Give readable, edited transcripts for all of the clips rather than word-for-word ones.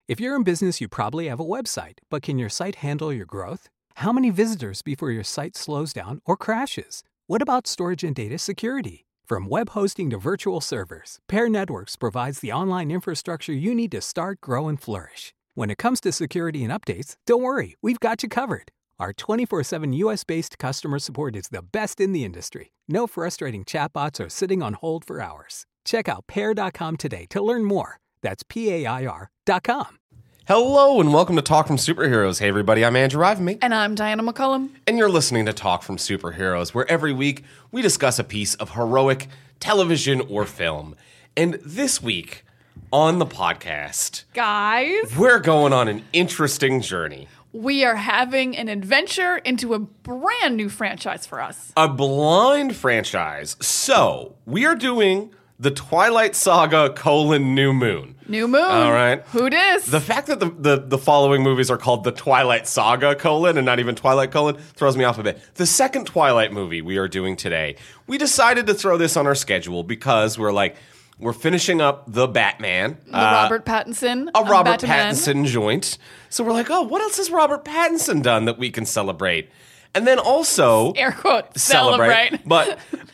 If you're in business, you probably have a website, but can your site handle your growth? How many visitors before your site slows down or crashes? What about storage and data security? From web hosting to virtual servers, Pair Networks provides the online infrastructure you need to start, grow, and flourish. When it comes to security and updates, don't worry, we've got you covered. Our 24/7 US-based customer support is the best in the industry. No frustrating chatbots or sitting on hold for hours. Check out Pair.com today to learn more. That's PAIR.com. Hello and welcome to Talk from Superheroes. Hey everybody, I'm Andrew Ivamy. And I'm Diana McCullum. And you're listening to Talk from Superheroes, where every week we discuss a piece of heroic television or film. And this week on the podcast, guys, we're going on an interesting journey. We are having an adventure into a brand new franchise for us. A blind franchise. So, we are doing the Twilight Saga: New Moon. New Moon. All right. Who dis? The fact that the following movies are called the Twilight Saga: and not even Twilight: throws me off a bit. The second Twilight movie we are doing today, we decided to throw this on our schedule because we're finishing up the Batman. The Robert Pattinson. A Robert Batman. Pattinson joint. So we're like, oh, what else has Robert Pattinson done that we can celebrate? And then also air quotes celebrate. But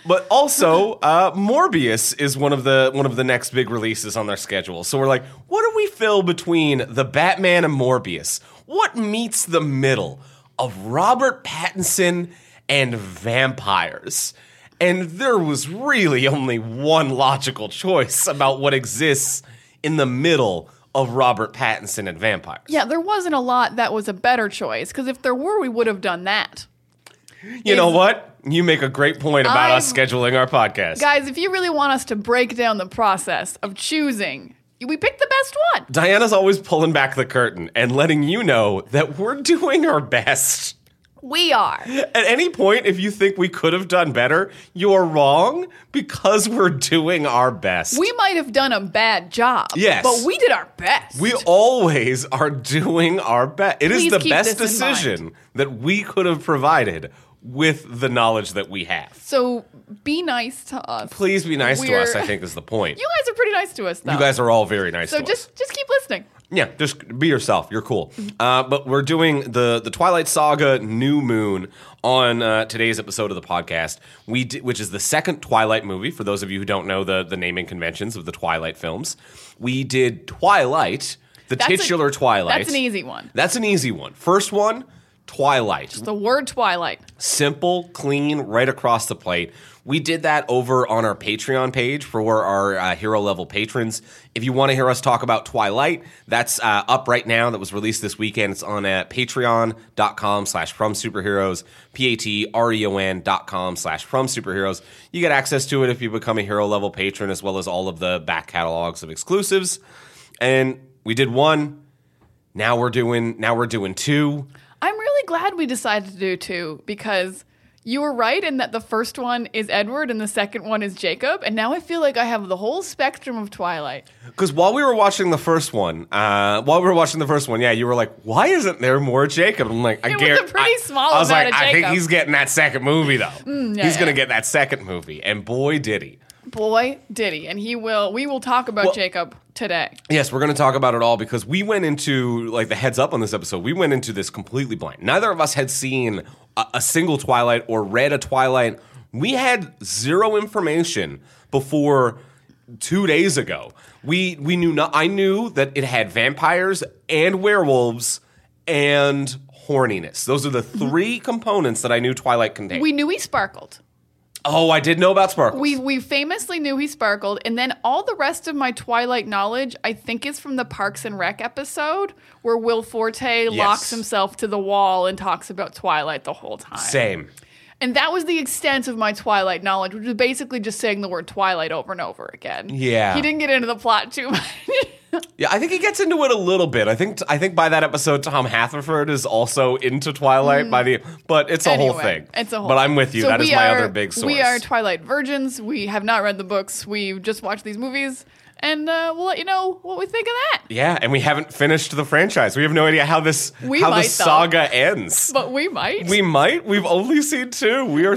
also Morbius is one of the next big releases on their schedule. So we're like, what do we fill between the Batman and Morbius? What meets the middle of Robert Pattinson and vampires? And there was really only one logical choice about what exists in the middle of Robert Pattinson and vampires. Yeah, there wasn't a lot that was a better choice, because if there were, we would have done that. You know what? You make a great point about us scheduling our podcast. Guys, if you really want us to break down the process of choosing, we picked the best one. Diana's always pulling back the curtain and letting you know that we're doing our best. We are. At any point, if you think we could have done better, you're wrong, because we're doing our best. We might have done a bad job. Yes. But we did our best. We always are doing our best. It is the keep best this in decision that we could have provided with the knowledge that we have. So be nice to us. Please be nice to us, I think is the point. You guys are pretty nice to us, though. You guys are all very nice to us. So just keep listening. Yeah, just be yourself. You're cool. But we're doing the Twilight Saga: New Moon on today's episode of the podcast, which is the second Twilight movie, for those of you who don't know the naming conventions of the Twilight films. We did Twilight, titular Twilight. That's an easy one. That's an easy one. First one, Twilight. Just the word Twilight. Simple, clean, right across the plate. We did that over on our Patreon page for our hero level patrons. If you want to hear us talk about Twilight, that's up right now. That was released this weekend. It's on patreon.com/fromsuperheroes, patreon.com/fromsuperheroes. You get access to it if you become a hero level patron, as well as all of the back catalogs of exclusives. And we did one. Now we're doing two. I'm really glad we decided to do two, because you were right in that the first one is Edward and the second one is Jacob, and now I feel like I have the whole spectrum of Twilight. Because while we were watching the first one, yeah, you were like, why isn't there more Jacob? I'm like, it was a pretty small I was amount like, of I Jacob. think he's getting that second movie, though. He's going to yeah. get that second movie, and boy, did he. Boy, did he. And we will talk about Jacob today. Yes, we're going to talk about it all, because we went into, like, the heads up on this episode, we went into this completely blind. Neither of us had seen a single Twilight or read a Twilight. We had zero information before 2 days ago. We knew I knew that it had vampires and werewolves and horniness. Those are the three components that I knew Twilight contained. We knew he sparkled. Oh, I did know about Sparkles. We famously knew he sparkled, and then all the rest of my Twilight knowledge, I think, is from the Parks and Rec episode, where Will Forte locks himself to the wall and talks about Twilight the whole time. Same. And that was the extent of my Twilight knowledge, which was basically just saying the word Twilight over and over again. Yeah. He didn't get into the plot too much. Yeah, I think he gets into it a little bit. I think by that episode, Tom Haverford is also into Twilight but it's a whole thing. It's a whole. But I'm with you. So that is my other big source. We are Twilight virgins. We have not read the books. We just watched these movies. and we'll let you know what we think of that. Yeah, and we haven't finished the franchise. We have no idea how the saga ends. But we might. We might. We've only seen 2. We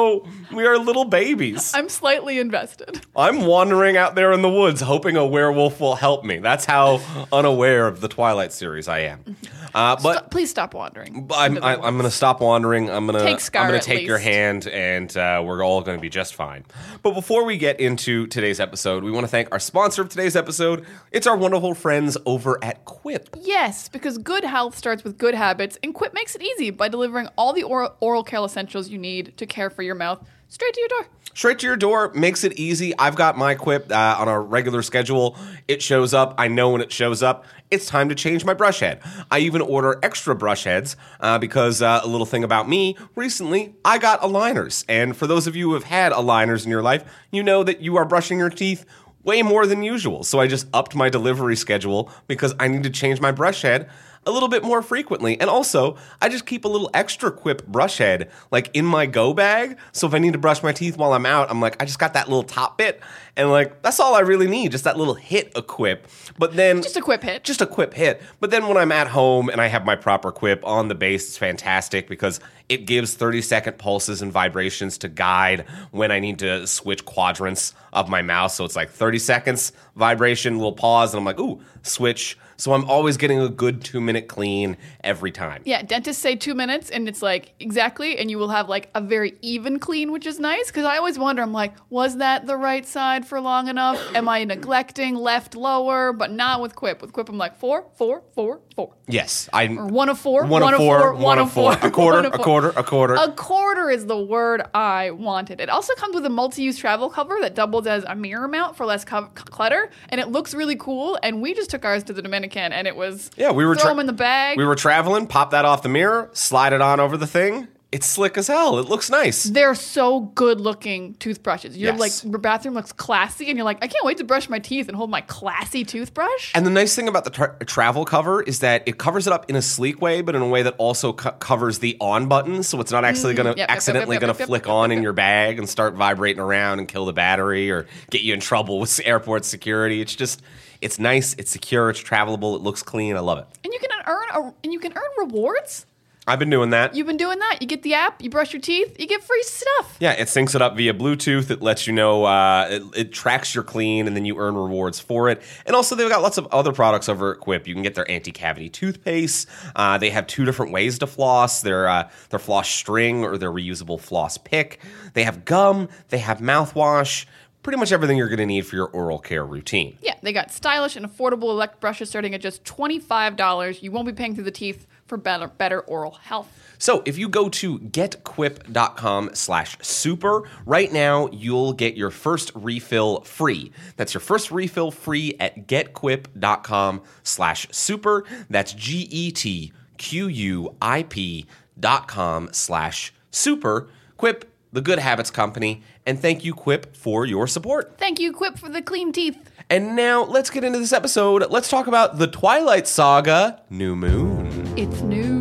are little babies. I'm slightly invested. I'm wandering out there in the woods hoping a werewolf will help me. That's how unaware of the Twilight series I am. But please stop wandering. I'm going to stop wandering. I'm going to take your least. hand, and we're all going to be just fine. But before we get into today's episode, we want to thank our sponsor of today's episode. It's our wonderful friends over at Quip. Yes, because good health starts with good habits, and Quip makes it easy by delivering all the oral care essentials you need to care for your mouth straight to your door. Straight to your door, makes it easy. I've got my Quip on a regular schedule. It shows up. I know when it shows up. It's time to change my brush head. I even order extra brush heads because a little thing about me, recently I got aligners. And for those of you who have had aligners in your life, you know that you are brushing your teeth way more than usual. So I just upped my delivery schedule because I need to change my brush head a little bit more frequently. And also, I just keep a little extra Quip brush head like in my go bag. So if I need to brush my teeth while I'm out, I'm like, I just got that little top bit. And like, that's all I really need, just that little hit of Quip. But then just a Quip hit. Just a Quip hit. But then when I'm at home and I have my proper Quip on the base, it's fantastic because it gives 30-second pulses and vibrations to guide when I need to switch quadrants of my mouth. So it's like 30 seconds, vibration, little pause, and I'm like, ooh, switch. So I'm always getting a good 2-minute clean every time. Yeah, dentists say 2 minutes, and it's like, exactly, and you will have like a very even clean, which is nice, because I always wonder, I'm like, was that the right side for long enough? Am I neglecting left lower? But not with Quip. With Quip, I'm like 4, 4, 4, 4. Yes. Or 1 of 4, 1 of 4, 1 of 4. A quarter, a quarter, a quarter. A quarter is the word I wanted. It also comes with a multi-use travel cover that doubles as a mirror mount for less clutter, and it looks really cool, and we just took ours to the Dominican, and it was we were throw them in the bag. We were traveling, pop that off the mirror, slide it on over the thing. It's slick as hell. It looks nice. They're so good-looking toothbrushes. You're Yes. like, your bathroom looks classy, and you're like, I can't wait to brush my teeth and hold my classy toothbrush. And the nice thing about the travel cover is that it covers it up in a sleek way, but in a way that also covers the on button, so it's not actually going to accidentally going to flick on in your bag and start vibrating around and kill the battery or get you in trouble with airport security. It's just, it's nice, it's secure, it's travelable, it looks clean. I love it. And you can earn rewards. I've been doing that. You've been doing that. You get the app, you brush your teeth, you get free stuff. Yeah, it syncs it up via Bluetooth. It lets you know, it tracks your clean, and then you earn rewards for it. And also, they've got lots of other products over at Quip. You can get their anti-cavity toothpaste. They have 2 different ways to floss. Their floss string or their reusable floss pick. They have gum. They have mouthwash. Pretty much everything you're going to need for your oral care routine. Yeah, they got stylish and affordable electric brushes starting at just $25. You won't be paying through the teeth for better oral health. So if you go to getquip.com/super, right now you'll get your first refill free. That's your first refill free at getquip.com/super. That's GETQUIP.com/super. Quip, the Good Habits Company, and thank you, Quip, for your support. Thank you, Quip, for the clean teeth. And now let's get into this episode. Let's talk about the Twilight Saga, New Moon. It's new.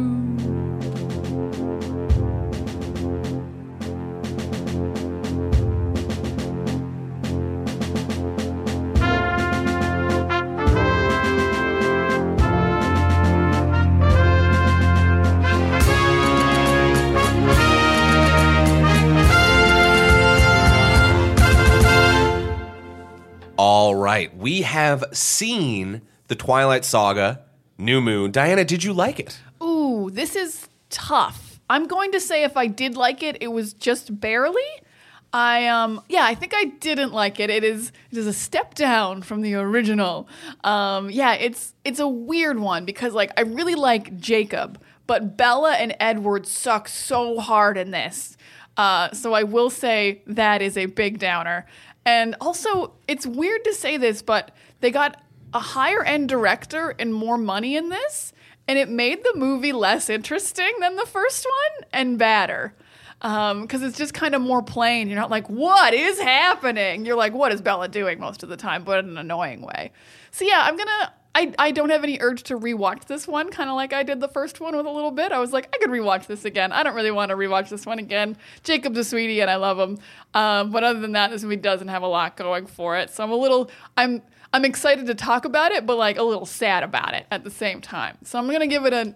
All right, we have seen the Twilight Saga, New Moon. Diana, did you like it? Ooh, this is tough. I'm going to say if I did like it, it was just barely. I think I didn't like it. It is a step down from the original. It's a weird one because like I really like Jacob, but Bella and Edward suck so hard in this. So I will say that is a big downer. And also, it's weird to say this, but they got a higher-end director and more money in this, and it made the movie less interesting than the first one and badder. Because it's just kind of more plain. You're not like, what is happening? You're like, what is Bella doing most of the time, but in an annoying way. So yeah, I don't have any urge to rewatch this one, kind of like I did the first one with a little bit. I was like, I could rewatch this again. I don't really want to rewatch this one again. Jacob's a sweetie and I love him. But other than that, this movie doesn't have a lot going for it. So I'm I'm excited to talk about it, but like a little sad about it at the same time. So I'm going to give it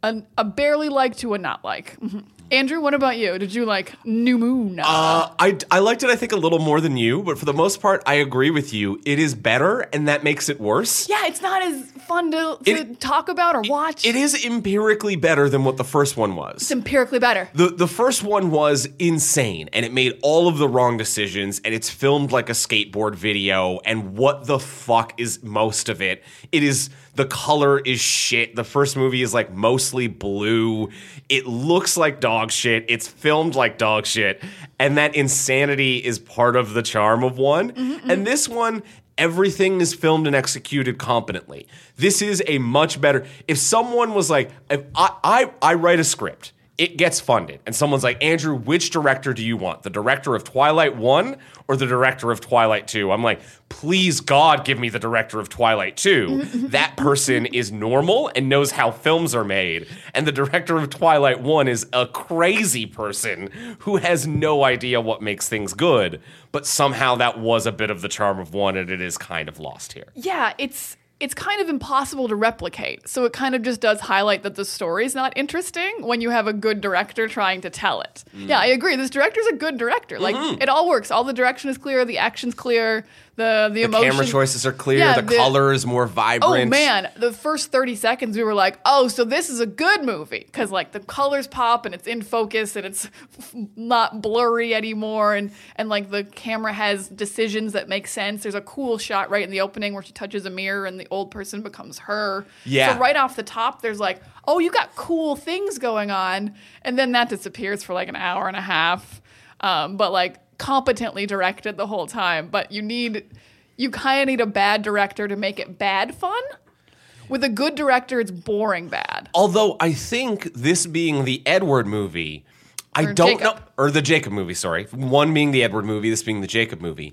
a barely like to a not like. Andrew, what about you? Did you like New Moon? I liked it, I think, a little more than you, but for the most part, I agree with you. It is better, and that makes it worse. Yeah, it's not as fun to talk about or watch. It is empirically better than what the first one was. It's empirically better. The first one was insane, and it made all of the wrong decisions, and it's filmed like a skateboard video, and what the fuck is most of it? The color is shit. The first movie is like mostly blue. It looks like dog shit. It's filmed like dog shit. And that insanity is part of the charm of one. And this one, everything is filmed and executed competently. This is a much better. If someone was like, if I write a script, it gets funded, and someone's like, Andrew, which director do you want? The director of Twilight 1 or the director of Twilight 2? I'm like, please, God, give me the director of Twilight 2. That person is normal and knows how films are made. And the director of Twilight 1 is a crazy person who has no idea what makes things good. But somehow that was a bit of the charm of one, and it is kind of lost here. Yeah, it's kind of impossible to replicate. So it kind of just does highlight that the story's not interesting when you have a good director trying to tell it. Yeah, I agree. This director's a good director. Like, it all works. All the direction is clear. The action's clear. The emotion. Camera choices are clear. Yeah, the color is more vibrant. Oh, man. The first 30 seconds, we were like, oh, so this is a good movie. Because, like, the colors pop, and it's in focus, and it's not blurry anymore. And like, the camera has decisions that make sense. There's a cool shot right in the opening where she touches a mirror, and the old person becomes her. Yeah. So right off the top, there's like, oh, you got cool things going on. And then that disappears for, like, an hour and a half. But, like, competently directed the whole time, but you kind of need a bad director to make it bad fun. With a good director, it's boring bad. Although I think this being the Edward movie, I don't know, or the Jacob movie, sorry. One being the Edward movie, this being the Jacob movie.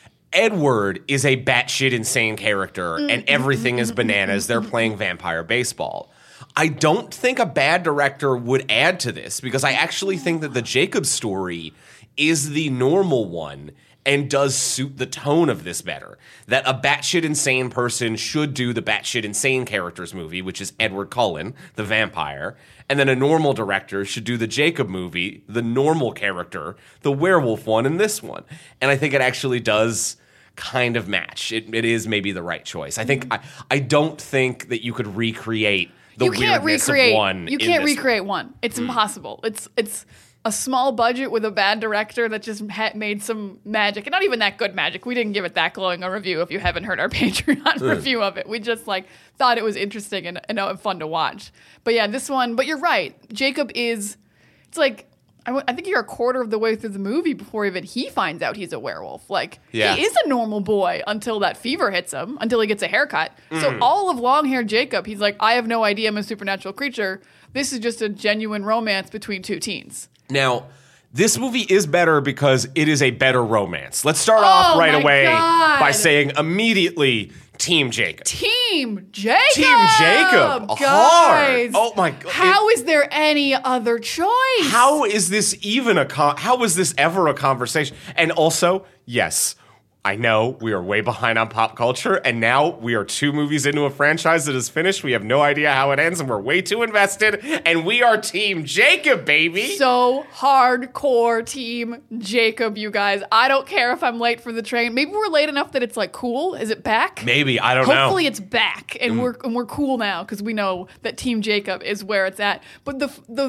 Edward is a batshit insane character, and everything is bananas. They're playing vampire baseball. I don't think a bad director would add to this, because I actually think that the Jacob story is the normal one and does suit the tone of this better. That a batshit insane person should do the batshit insane characters movie, which is Edward Cullen, the vampire, and then a normal director should do the Jacob movie, the normal character, the werewolf one, and this one. And I think it actually does kind of match. It is maybe the right choice. I think I don't think that you could recreate the weirdness of one. You can't recreate one. It's impossible. It's a small budget with a bad director that just made some magic. And not even that good magic. We didn't give it that glowing a review if you haven't heard our Patreon review of it. We just like thought it was interesting and fun to watch. But yeah, this one, but you're right. Jacob it's like, I think you're a quarter of the way through the movie before even he finds out he's a werewolf. Like, He is a normal boy until that fever hits him, until he gets a haircut. So all of long-haired Jacob, he's like, I have no idea I'm a supernatural creature. This is just a genuine romance between two teens. Now, this movie is better because it is a better romance. Let's start off right away by saying immediately, Team Jacob. Team Jacob! Team Jacob! Guys, hard! Oh my God. How is there any other choice? How is this even how was this ever a conversation? And also, yes, I know we are way behind on pop culture, and now we are 2 movies into a franchise that is finished. We have no idea how it ends, and we're way too invested, and we are Team Jacob, baby! So hardcore Team Jacob, you guys. I don't care if I'm late for the train. Maybe we're late enough that it's like cool. Is it back? Maybe, I don't know. Hopefully it's back, and we're cool now, because we know that Team Jacob is where it's at. But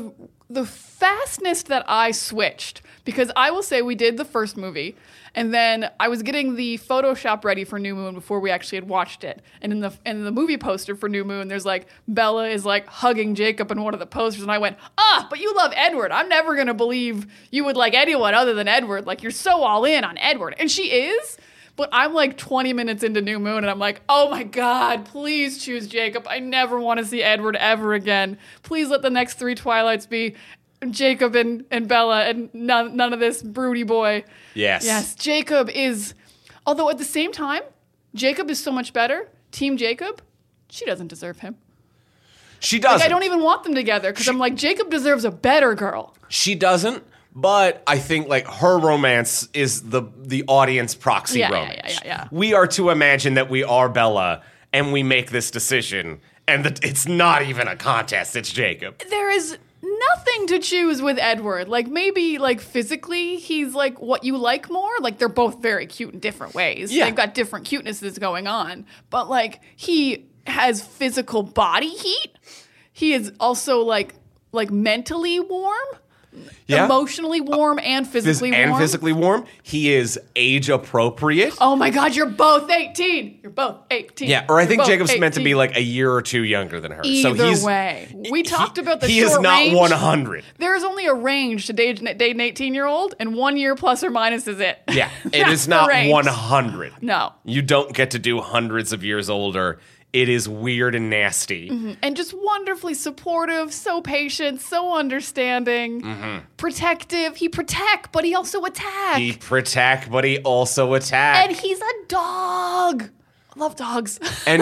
the fastness that I switched, because I will say we did the first movie, and then I was getting the Photoshop ready for New Moon before we actually had watched it. And in the movie poster for New Moon, there's like Bella is like hugging Jacob in one of the posters, and I went, but you love Edward. I'm never gonna believe you would like anyone other than Edward. Like, you're so all in on Edward, and she is. But I'm like 20 minutes into New Moon, and I'm like, oh my God, please choose Jacob. I never want to see Edward ever again. Please let the next 3 Twilights be Jacob and Bella, and none of this broody boy. Yes. Yes, Jacob is, although at the same time, Jacob is so much better. Team Jacob, she doesn't deserve him. She doesn't. Like, I don't even want them together, because I'm like, Jacob deserves a better girl. She doesn't, But I think like her romance is the audience proxy romance. Yeah. We are to imagine that we are Bella and we make this decision, and that it's not even a contest. It's Jacob. There is nothing to choose with Edward. Like maybe like physically he's like what you like more. Like they're both very cute in different ways. Yeah. They've got different cutenesses going on. But like he has physical body heat. He is also like mentally warm. Yeah. Emotionally warm and physically warm. And physically warm. He is age appropriate. Oh my God, you're both 18. You're both 18. Yeah, or I think You're both Jacob's 18. meant to be like a year or two younger than her. Either way. We talked about the He short is not range. 100. There is only a range to date an 18-year-old, and 1 year plus or minus is it. Yeah, it That's is the not range. 100. No. You don't get to do hundreds of years older. It is weird and nasty. And just wonderfully supportive, so patient, so understanding, protective. He protect, but he also attack. He protect, but he also attack. And he's a dog. I love dogs. And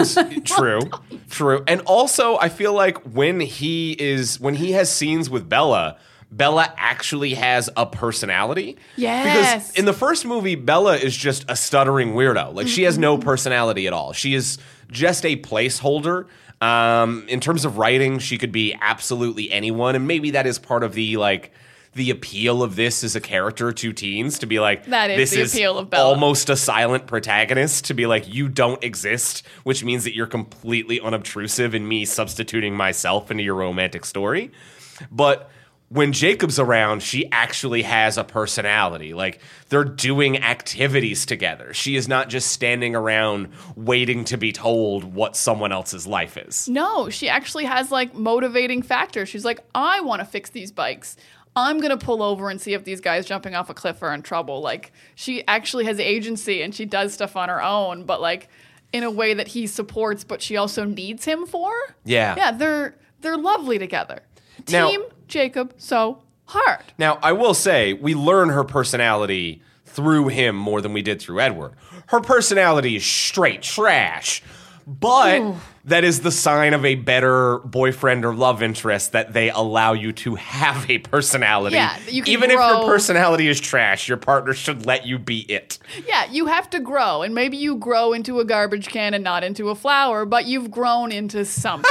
true. And also, I feel like when he has scenes with Bella actually has a personality. Yes. Because in the first movie, Bella is just a stuttering weirdo. Like, she has no personality at all. She is just a placeholder. In terms of writing, she could be absolutely anyone. And maybe that is part of the appeal of this as a character to teens, to be like, That is this the appeal of Bella. almost a silent protagonist, to be like, you don't exist, which means that you're completely unobtrusive in me substituting myself into your romantic story. But when Jacob's around, she actually has a personality. Like, they're doing activities together. She is not just standing around waiting to be told what someone else's life is. No, she actually has like motivating factors. She's like, I want to fix these bikes. I'm going to pull over and see if these guys jumping off a cliff are in trouble. Like, she actually has agency and she does stuff on her own, but like in a way that he supports, but she also needs him for. Yeah. Yeah, they're lovely together. Now- Team Jacob, so hard. Now, I will say, we learn her personality through him more than we did through Edward. Her personality is straight trash, but that is the sign of a better boyfriend or love interest, that they allow you to have a personality. Yeah, that you can Even if grow. your personality is trash, your partner should let you be it. Yeah, you have to grow, and maybe you grow into a garbage can and not into a flower, but you've grown into something.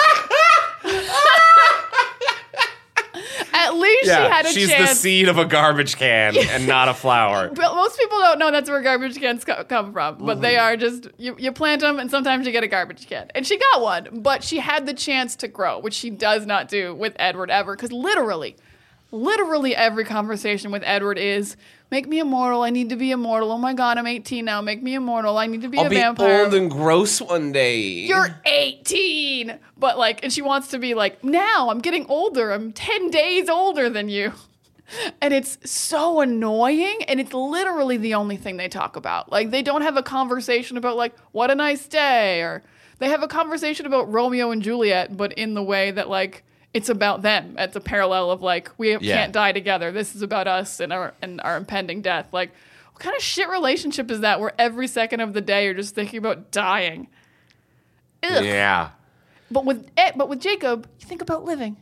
At least she had a she's chance. the seed of a garbage can and not a flower. But most people don't know that's where garbage cans come from. But they are just, you plant them and sometimes you get a garbage can. And she got one, but she had the chance to grow, which she does not do with Edward ever. Because literally every conversation with Edward is, make me immortal. I need to be immortal. Oh my God, I'm 18 now. Make me immortal. I need to be I'll a be vampire. old and gross one day. You're 18. But like, and she wants to be like, now I'm getting older. I'm 10 days older than you. And it's so annoying. And it's literally the only thing they talk about. Like, they don't have a conversation about like, what a nice day. Or they have a conversation about Romeo and Juliet, but in the way that like, it's about them. It's a parallel of like, we can't die together. This is about us and our impending death. Like, what kind of shit relationship is that where every second of the day you're just thinking about dying? Ugh. Yeah. But with Jacob, you think about living.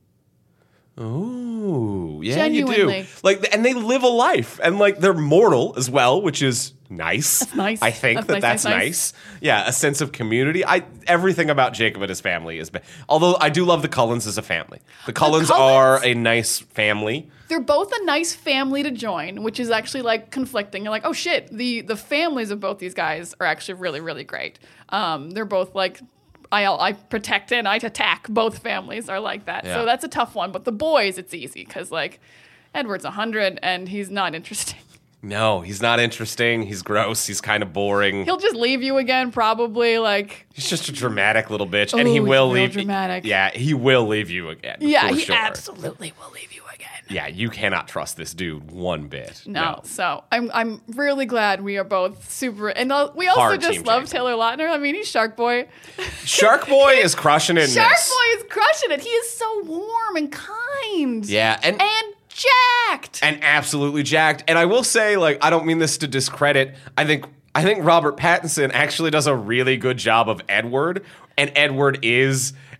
Ooh, yeah, Genuinely. you do. Like, and they live a life, and like they're mortal as well, which is nice. That's nice. I think That's that's nice. Yeah, a sense of community. Everything about Jacob and his family is. Although I do love the Cullens as a family. The Cullens are a nice family. They're both a nice family to join, which is actually like conflicting. You're like, oh shit, the families of both these guys are actually really, really great. They're both like, I protect and I attack. Both families are like that. Yeah. So that's a tough one. But the boys, it's easy because like Edward's 100 and he's not interesting. No, he's not interesting. He's gross. He's kind of boring. He'll just leave you again, probably. Like, He's just a dramatic little bitch, and Ooh, he will he's real leave. dramatic. Yeah, he will leave you again. yeah, for he sure. absolutely will leave you again. Yeah, you cannot trust this dude one bit. No. So I'm really glad we are both super, and we also Hard just Team love Jacob. Taylor Lautner. I mean, he's Shark Boy. Shark Boy is crushing it in Shark this. Boy is crushing it. He is so warm and kind. Yeah, and jacked. and absolutely jacked. And I will say, like, I don't mean this to discredit. I think Robert Pattinson actually does a really good job of Edward, and Edward is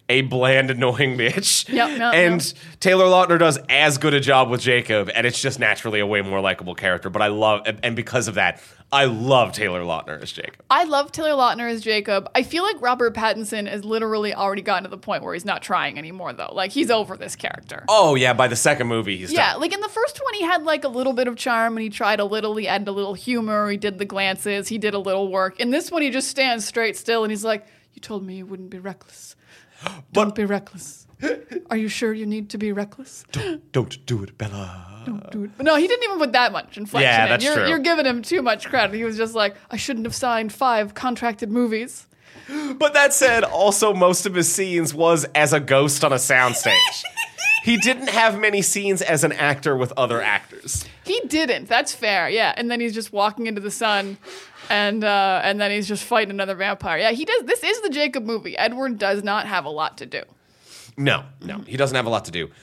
a bland, annoying bitch. Yep. And Taylor Lautner does as good a job with Jacob, and it's just naturally a way more likable character. But I love, and because of that, I love Taylor Lautner as Jacob. I love Taylor Lautner as Jacob. I feel like Robert Pattinson has literally already gotten to the point where he's not trying anymore, though. Like, he's over this character. Oh, yeah, by the second movie, he's done. Like in the first one, he had like a little bit of charm and he tried a little, he added a little humor, he did the glances, he did a little work. In this one, he just stands straight still and he's like, you told me you wouldn't be reckless. Don't be reckless. Are you sure you need to be reckless? Don't do it, Bella. Don't do it. But no, he didn't even put that much inflection Yeah, in. that's true. You're giving him too much credit. He was just like, I shouldn't have signed 5 contracted movies. But that said, also most of his scenes was as a ghost on a soundstage. He didn't have many scenes as an actor with other actors. He didn't. That's fair. Yeah. And then he's just walking into the sun and then he's just fighting another vampire. Yeah, he does. This is the Jacob movie. Edward does not have a lot to do. No, he doesn't have a lot to do.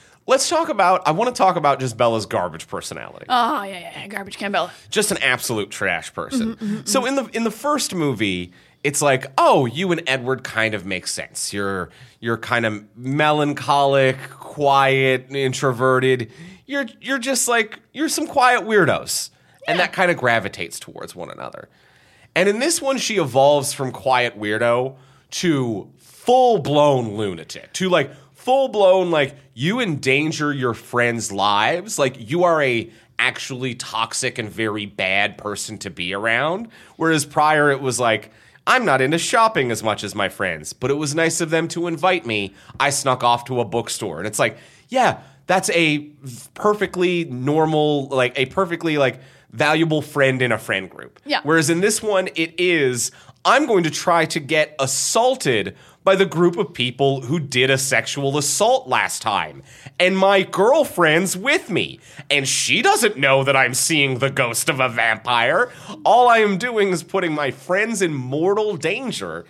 I want to talk about just Bella's garbage personality. Oh, yeah. Garbage can Bella. Just an absolute trash person. So in the first movie, it's like, oh, you and Edward kind of make sense. You're kind of melancholic, quiet, introverted. You're just like, you're some quiet weirdos. Yeah. And that kind of gravitates towards one another. And in this one, she evolves from quiet weirdo to full-blown lunatic, to like full-blown, like, you endanger your friends' lives. Like, you are a actually toxic and very bad person to be around. Whereas prior, it was like, I'm not into shopping as much as my friends, but it was nice of them to invite me. I snuck off to a bookstore. And it's like, yeah, that's a perfectly normal, like, a perfectly, like, valuable friend in a friend group. Yeah. Whereas in this one, it is, I'm going to try to get assaulted by the group of people who did a sexual assault last time. And my girlfriend's with me. And she doesn't know that I'm seeing the ghost of a vampire. All I am doing is putting my friends in mortal danger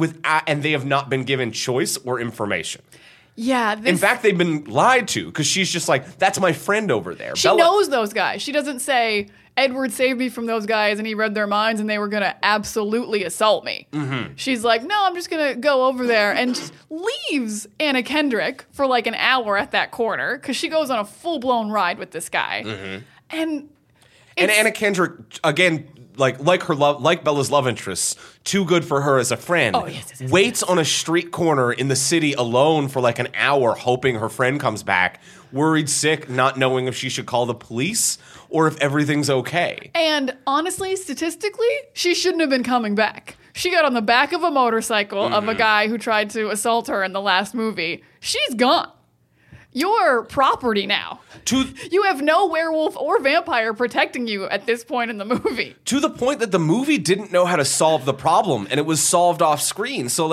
and they have not been given choice or information. Yeah. In fact, they've been lied to because she's just like, that's my friend over there. She knows those guys. She doesn't say, Edward saved me from those guys and he read their minds and they were going to absolutely assault me. Mm-hmm. She's like, no, I'm just going to go over there, and just leaves Anna Kendrick for like an hour at that corner because she goes on a full-blown ride with this guy. Mm-hmm. And Anna Kendrick, again, like Bella's love interest, too good for her as a friend. Oh, yes. Waits on a street corner in the city alone for like an hour, hoping her friend comes back, worried sick, not knowing if she should call the police or if everything's okay. And honestly, statistically, she shouldn't have been coming back. She got on the back of a motorcycle of a guy who tried to assault her in the last movie. She's gone. You're property now. You have no werewolf or vampire protecting you at this point in the movie. To the point that the movie didn't know how to solve the problem, and it was solved off screen. So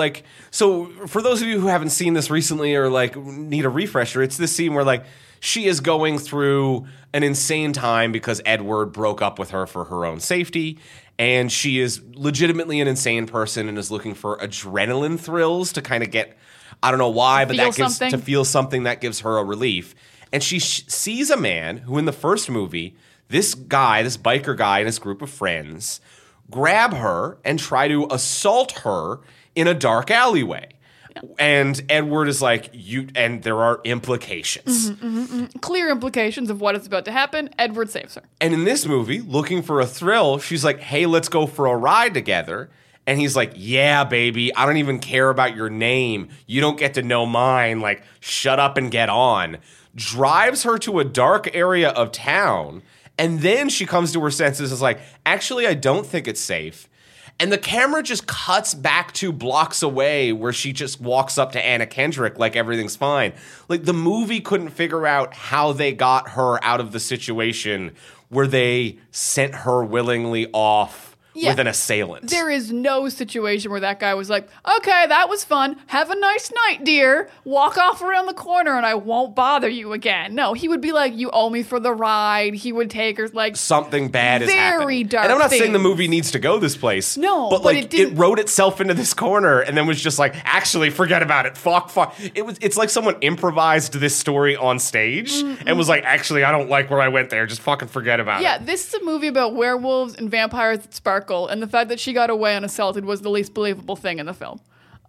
for those of you who haven't seen this recently or like need a refresher, it's this scene where like she is going through an insane time because Edward broke up with her for her own safety. And she is legitimately an insane person and is looking for adrenaline thrills to kind of get, I don't know why, but to feel something that gives her a relief. And she sees a man who in the first movie, this biker guy and his group of friends, grab her and try to assault her in a dark alleyway. Yeah. And Edward is like, and there are implications. Clear implications of what is about to happen. Edward saves her. And in this movie, looking for a thrill, she's like, hey, let's go for a ride together. And he's like, yeah, baby, I don't even care about your name. You don't get to know mine. Like, shut up and get on. Drives her to a dark area of town. And then she comes to her senses and is like, actually, I don't think it's safe. And the camera just cuts back 2 blocks away where she just walks up to Anna Kendrick like everything's fine. Like, the movie couldn't figure out how they got her out of the situation where they sent her willingly off with an assailant. There is no situation where that guy was like, okay, that was fun. Have a nice night, dear. Walk off around the corner and I won't bother you again. No, he would be like, you owe me for the ride. He would take her like something bad is happening. Very dark. And I'm not things. saying the movie needs to go this place. No, but like it wrote itself into this corner and then was just like, actually, forget about it. Fuck. It's like someone improvised this story on stage and was like, actually, I don't like where I went there. Just fucking forget about it. Yeah, this is a movie about werewolves and vampires that sparkle. And the fact that she got away unassaulted was the least believable thing in the film.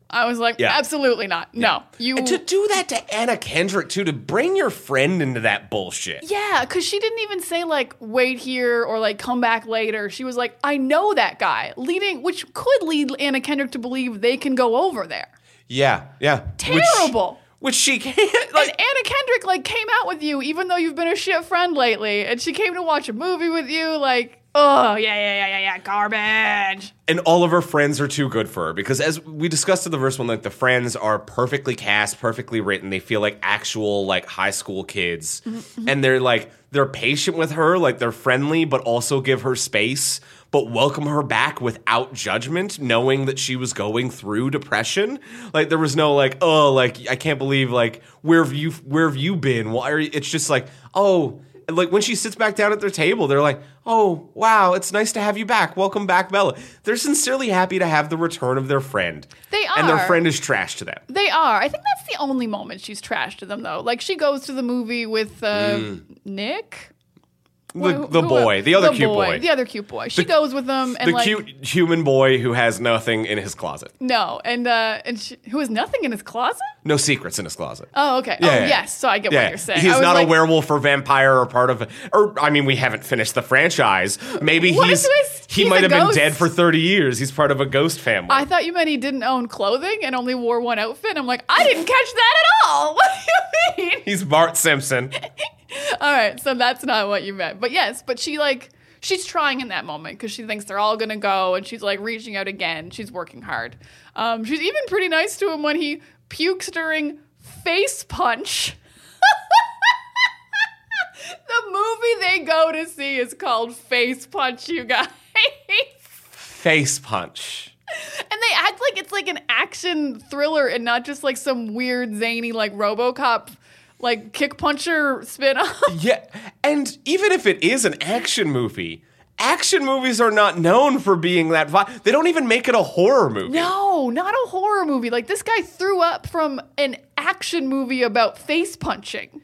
I was like, absolutely not. No. And to do that to Anna Kendrick, too, to bring your friend into that bullshit. Yeah, because she didn't even say, like, wait here or, like, come back later. She was like, I know that guy, which could lead Anna Kendrick to believe they can go over there. Yeah. Terrible. Which she can't. Like, and Anna Kendrick, like, came out with you, even though you've been a shit friend lately. And she came to watch a movie with you, like, oh, yeah, garbage. And all of her friends are too good for her because as we discussed in the first one, like the friends are perfectly cast, perfectly written. They feel like actual like high school kids. Mm-hmm. And they're patient with her, like they're friendly, but also give her space, but welcome her back without judgment, knowing that she was going through depression. Like there was no like, oh, like I can't believe like where have you been? Why are you? It's just like, oh. Like when she sits back down at their table, they're like, oh, wow, it's nice to have you back. Welcome back, Bella. They're sincerely happy to have the return of their friend. They are. And their friend is trash to them. They are. I think that's the only moment she's trash to them, though. Like she goes to the movie with Nick. The other cute boy. The other cute boy. She goes with them. And the cute human boy who has nothing in his closet. No, and who has nothing in his closet? No secrets in his closet. Oh, okay. Yes. So I get what you're saying. He's not a werewolf or vampire or part of we haven't finished the franchise. Maybe he might have been dead for 30 years. He's part of a ghost family. I thought you meant he didn't own clothing and only wore one outfit. I'm like, I didn't catch that at all. What do you mean? He's Bart Simpson. All right, so that's not what you meant. But yes, but she's trying in that moment because she thinks they're all going to go and she's like reaching out again. She's working hard. She's even pretty nice to him when he pukes during Face Punch. The movie they go to see is called Face Punch, you guys. Face Punch. And they act like it's like an action thriller and not just like some weird zany like RoboCop like kick puncher spin-off. Yeah, and even if it is an action movies are not known for being that violent. They don't even make it a horror movie. No, not a horror movie. Like this guy threw up from an action movie about face punching.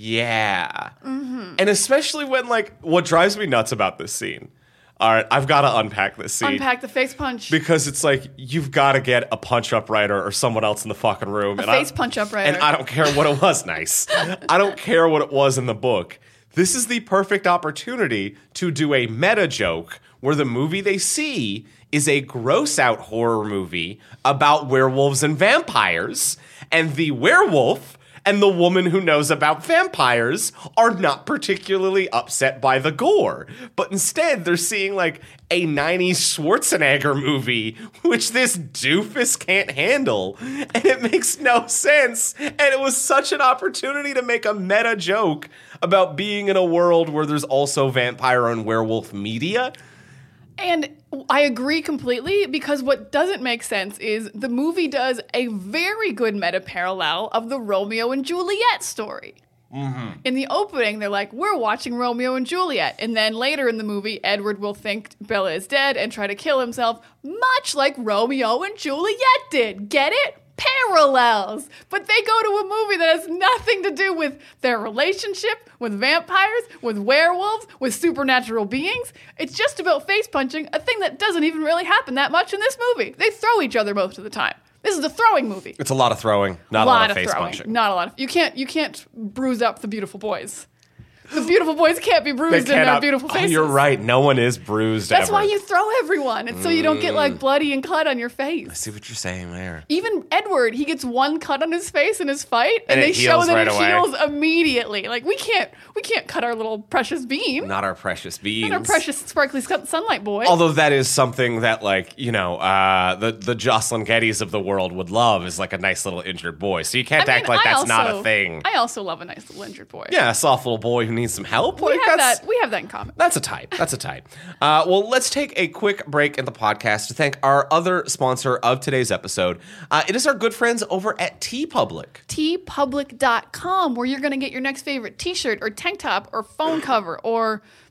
Yeah. Mm-hmm. And especially when like what drives me nuts about this scene. All right, I've got to unpack this scene. Unpack the face punch. Because it's like, you've got to get a punch-up writer or someone else in the fucking room. A face punch-up writer. And I don't care what it was. Nice. I don't care what it was in the book. This is the perfect opportunity to do a meta joke where the movie they see is a gross-out horror movie about werewolves and vampires, and the werewolf and the woman who knows about vampires are not particularly upset by the gore. But instead, they're seeing like a 90s Schwarzenegger movie, which this doofus can't handle. And it makes no sense. And it was such an opportunity to make a meta joke about being in a world where there's also vampire and werewolf media. And I agree completely because what doesn't make sense is the movie does a very good meta parallel of the Romeo and Juliet story. Mm-hmm. In the opening, they're like, we're watching Romeo and Juliet. And then later in the movie, Edward will think Bella is dead and try to kill himself, much like Romeo and Juliet did. Get it? Parallels. But they go to a movie that has nothing to do with their relationship, with vampires, with werewolves, with supernatural beings. It's just about face punching, a thing that doesn't even really happen that much in this movie. They throw each other most of the time. This is a throwing movie. It's a lot of throwing, not a lot of face punching. Not a lot of. You can't bruise up the beautiful boys. The beautiful boys can't be bruised in their beautiful faces. You're right. No one is bruised That's why you throw everyone. It's so you don't get like bloody and cut on your face. I see what you're saying there. Even Edward, he gets one cut on his face in his fight, and they show that it heals immediately. Like we can't cut our little precious beam. Not our precious beams. Not our precious sparkly sunlight boy. Although that is something that like, the Jocelyn Gettys of the world would love is like a nice little injured boy. So you can't act like that's not a thing. I also love a nice little injured boy. Yeah, a soft little boy who needs some help. We have that in common. That's a type. Well, let's take a quick break in the podcast to thank our other sponsor of today's episode. It is our good friends over at TeePublic. TeePublic.com, where you're going to get your next favorite t-shirt or tank top or phone cover or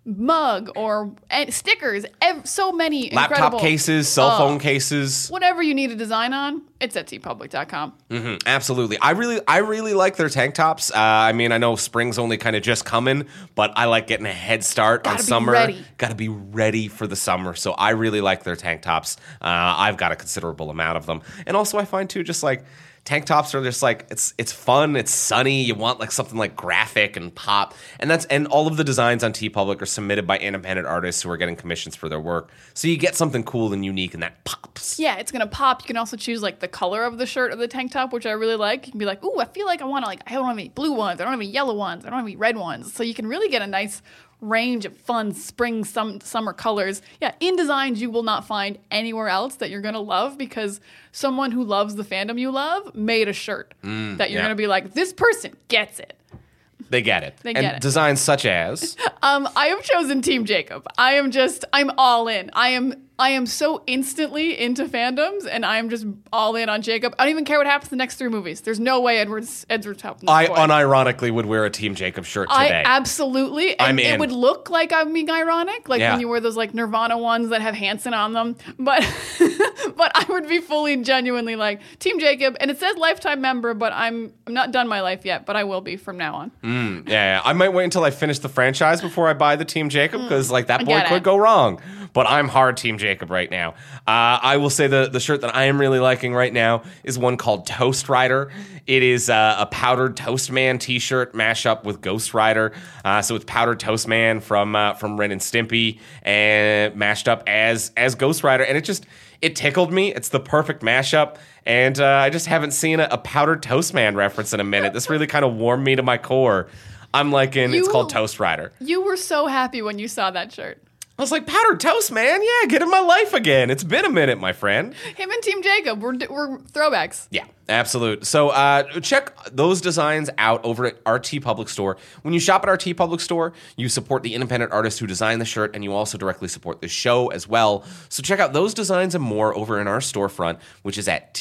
mug or stickers, so many Laptop incredible cases, cell phone cases. Whatever you need a design on, it's at tpublic.com. Absolutely. I really like their tank tops. I mean, I know spring's only kind of just coming, but I like getting a head start on summer. Got to be ready for the summer. So I really like their tank tops. I've got a considerable amount of them. And also I find too, just like tank tops are just like, it's fun, it's sunny, you want like something like graphic and pop. And all of the designs on TeePublic are submitted by independent artists who are getting commissions for their work. So you get something cool and unique and that pops. Yeah, it's gonna pop. You can also choose like the color of the shirt or the tank top, which I really like. You can be like, ooh, I feel like I want to I don't have any blue ones, I don't have any yellow ones, I don't have any red ones. So you can really get a nice range of fun spring, summer colors. Yeah, in designs you will not find anywhere else that you're going to love because someone who loves the fandom you love made a shirt that you're going to be like, this person gets it. They get it. They get it. Designs such as? I have chosen Team Jacob. I'm all in. I am so instantly into fandoms, and I'm just all in on Jacob. I don't even care what happens in the next 3 movies. There's no way Edward's helping. I unironically would wear a Team Jacob shirt today. I absolutely. And it would look like I'm being ironic, like when you wear those like Nirvana ones that have Hanson on them. But but I would be fully genuinely like Team Jacob, and it says lifetime member, but I'm not done my life yet, but I will be from now on. Yeah, I might wait until I finish the franchise before I buy the Team Jacob because like that boy could go wrong. But I'm hard Team Jacob right now. I will say the shirt that I am really liking right now is one called Toast Rider. It is a powdered Toast Man t-shirt mashup with Ghost Rider. So it's powdered Toast Man from Ren and Stimpy and mashed up as Ghost Rider. And it tickled me. It's the perfect mashup. And I just haven't seen a powdered Toast Man reference in a minute. This really kind of warmed me to my core. I'm liking it's called Toast Rider. You were so happy when you saw that shirt. I was like, powdered toast, man. Yeah, get in my life again. It's been a minute, my friend. Him and Team Jacob, we're throwbacks. Yeah, absolute. So check those designs out over at our TeePublic store. When you shop at our TeePublic store, you support the independent artists who design the shirt, and you also directly support the show as well. So check out those designs and more over in our storefront, which is at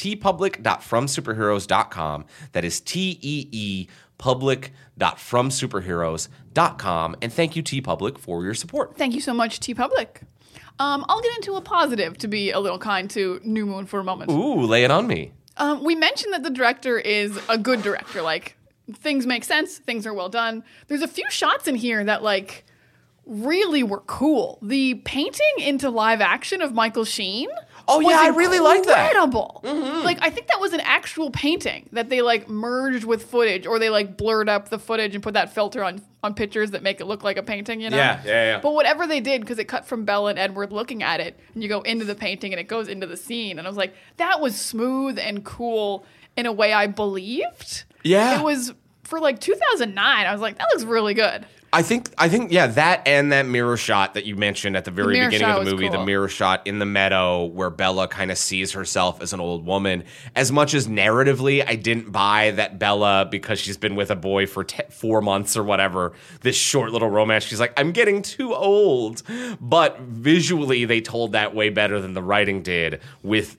teepublic.fromsuperheroes.com. That is TEE public.fromsuperheroes.com. And thank you, TeePublic, for your support. Thank you so much, TeePublic. I'll get into a positive to be a little kind to New Moon for a moment. Ooh, lay it on me. We mentioned that the director is a good director. Like, things make sense. Things are well done. There's a few shots in here that, like, really were cool. The painting into live action of Michael Sheen. Oh, yeah, I really like that. Incredible. Like, I think that was an actual painting that they, like, merged with footage, or they, like, blurred up the footage and put that filter on pictures that make it look like a painting, you know? Yeah. But whatever they did, because it cut from Bella and Edward looking at it, and you go into the painting and it goes into the scene. And I was like, that was smooth and cool in a way I believed. Yeah. It was, for, like, 2009, I was like, that looks really good. I think, yeah, that and that mirror shot that you mentioned at the very beginning of the movie, the mirror shot in the meadow where Bella kind of sees herself as an old woman. As much as narratively, I didn't buy that Bella, because she's been with a boy for 4 months or whatever, this short little romance, she's like, I'm getting too old. But visually, they told that way better than the writing did with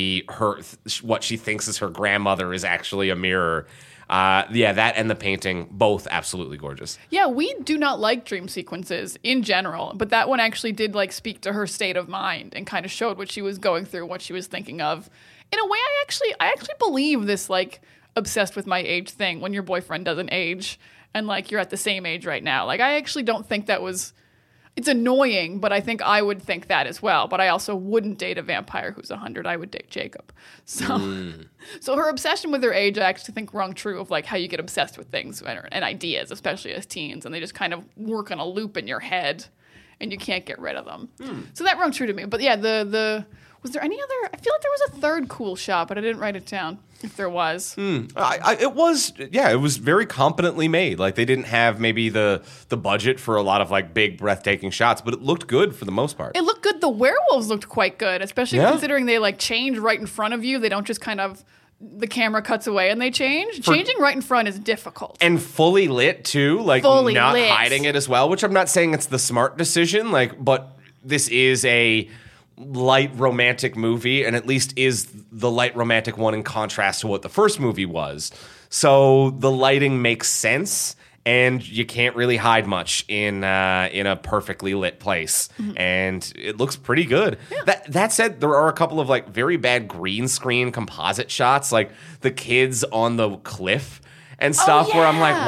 what she thinks is her grandmother is actually a mirror. Yeah, that and the painting, both absolutely gorgeous. Yeah, we do not like dream sequences in general, but that one actually did like speak to her state of mind and kind of showed what she was going through, what she was thinking of. In a way, I actually believe this like obsessed with my age thing when your boyfriend doesn't age and like you're at the same age right now. Like I actually don't think that was. It's annoying, but I think I would think that as well. But I also wouldn't date a vampire who's 100. I would date Jacob. So her obsession with her age, I actually think rung true of like how you get obsessed with things and ideas, especially as teens, and they just kind of work on a loop in your head, and you can't get rid of them. So that rung true to me. But yeah, was there any other? I feel like there was a third cool shot, but I didn't write it down. If there was, it was very competently made. Like they didn't have maybe the budget for a lot of like big breathtaking shots, but it looked good for the most part. It looked good. The werewolves looked quite good, especially considering they like change right in front of you. They don't just kind of the camera cuts away and they change. Changing right in front is difficult. And fully lit too, like fully not lit. Hiding it as well. Which I'm not saying it's the smart decision, but this is a light romantic movie, and at least is the light romantic one in contrast to what the first movie was. So the lighting makes sense, and you can't really hide much in a perfectly lit place, and it looks pretty good. Yeah. That said, there are a couple of like very bad green screen composite shots, like the kids on the cliff and stuff, where I'm like,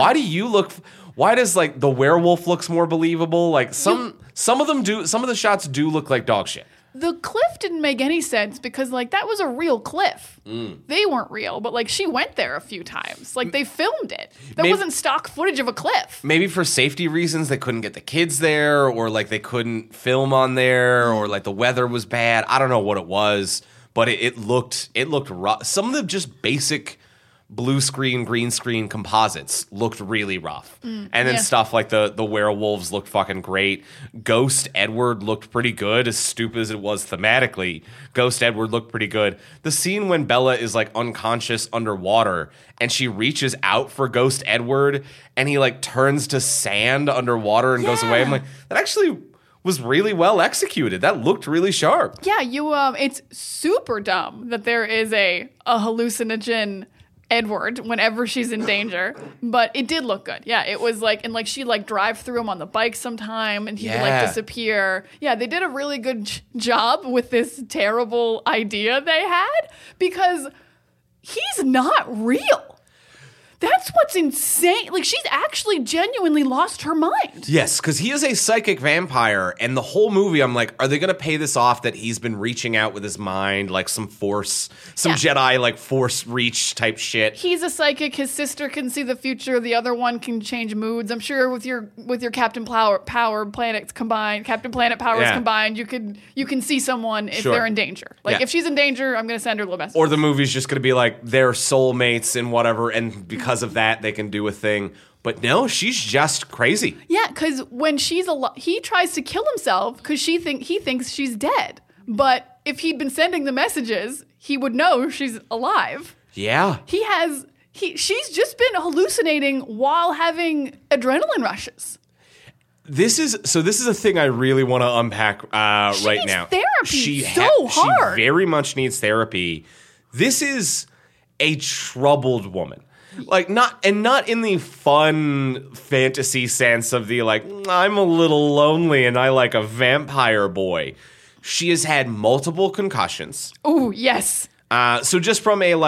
why does like the werewolf looks more believable? Like some of the shots do look like dog shit. The cliff didn't make any sense because, like, that was a real cliff. They weren't real, but, like, she went there a few times. Like, they filmed it. That wasn't stock footage of a cliff. Maybe for safety reasons, they couldn't get the kids there, or, like, they couldn't film on there, or, like, the weather was bad. I don't know what it was, but it looked rough. Some of the just basic blue screen, green screen composites looked really rough. And then stuff like the werewolves looked fucking great. Ghost Edward looked pretty good, as stupid as it was thematically. Ghost Edward looked pretty good. The scene when Bella is like unconscious underwater and she reaches out for Ghost Edward and he like turns to sand underwater and goes away. I'm like, that actually was really well executed. That looked really sharp. Yeah, it's super dumb that there is a hallucinogen Edward whenever she's in danger, but it did look good. Yeah, it was like, and like she like drive through him on the bike sometime and he would like disappear. Yeah, they did a really good job with this terrible idea they had because he's not real. That's what's insane. Like, she's actually genuinely lost her mind. Yes, because he is a psychic vampire, and the whole movie, I'm like, are they going to pay this off that he's been reaching out with his mind, like some Jedi, like, force reach type shit? He's a psychic. His sister can see the future. The other one can change moods. I'm sure with your Captain Power planets combined, Captain Planet powers combined, you can see someone if they're in danger. Like, if she's in danger, I'm going to send her a little message. Or the movie's just going to be like, they're soulmates and whatever, and because of that, they can do a thing. But no, she's just crazy. Yeah, because when she's he tries to kill himself because he thinks she's dead. But if he'd been sending the messages, he would know she's alive. Yeah. She's just been hallucinating while having adrenaline rushes. This is a thing I really want to unpack right now. She needs therapy hard. She very much needs therapy. This is a troubled woman. Like, not in the fun fantasy sense of the, like, I'm a little lonely and I like a vampire boy. She has had multiple concussions. Oh, yes. So just from a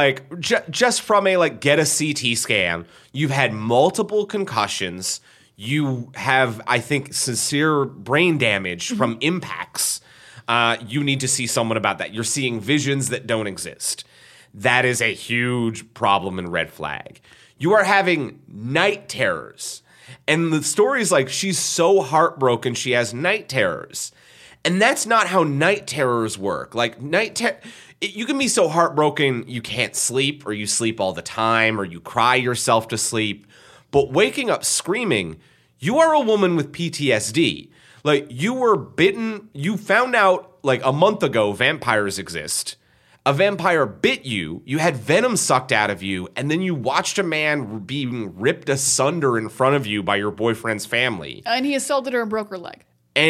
get a CT scan, you've had multiple concussions. You have, I think, severe brain damage from impacts. You need to see someone about that. You're seeing visions that don't exist. That is a huge problem and red flag. You are having night terrors. And the story is like she's so heartbroken she has night terrors. And that's not how night terrors work. Like you can be so heartbroken you can't sleep, or you sleep all the time, or you cry yourself to sleep. But waking up screaming, you are a woman with PTSD. Like, you were bitten, you found out like a month ago vampires exist. A vampire bit you, you had venom sucked out of you, and then you watched a man being ripped asunder in front of you by your boyfriend's family. And he assaulted her and broke her leg.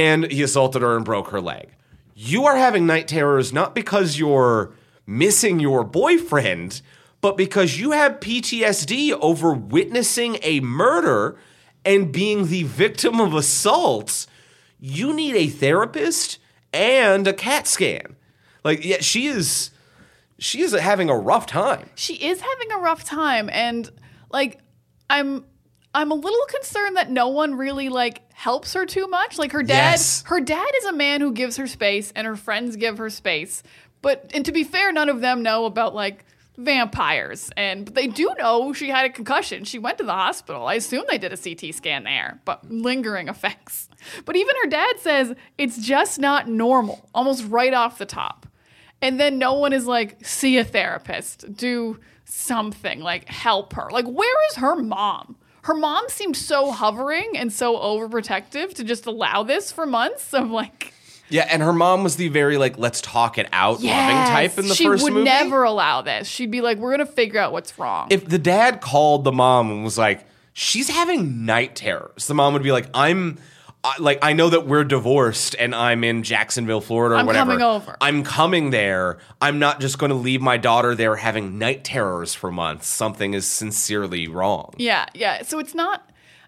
You are having night terrors not because you're missing your boyfriend, but because you have PTSD over witnessing a murder and being the victim of assault. You need a therapist and a CAT scan. Like, yeah, she is having a rough time. She is having a rough time, and like I'm a little concerned that no one really like helps her too much. Like her dad is a man who gives her space, and her friends give her space. And to be fair, none of them know about like vampires, but they do know she had a concussion. She went to the hospital. I assume they did a CT scan there, but lingering effects. But even her dad says it's just not normal, almost right off the top. And then no one is like, see a therapist, do something, like help her. Like, where is her mom? Her mom seemed so hovering and so overprotective to just allow this for months. I'm like... Yeah, and her mom was the very, like, let's talk it out loving type in the first movie. She would never allow this. She'd be like, we're going to figure out what's wrong. If the dad called the mom and was like, she's having night terrors, the mom would be like, I know that we're divorced and I'm in Jacksonville, Florida, or whatever. I'm coming over. I'm coming there. I'm not just going to leave my daughter there having night terrors for months. Something is sincerely wrong. Yeah. So it's not...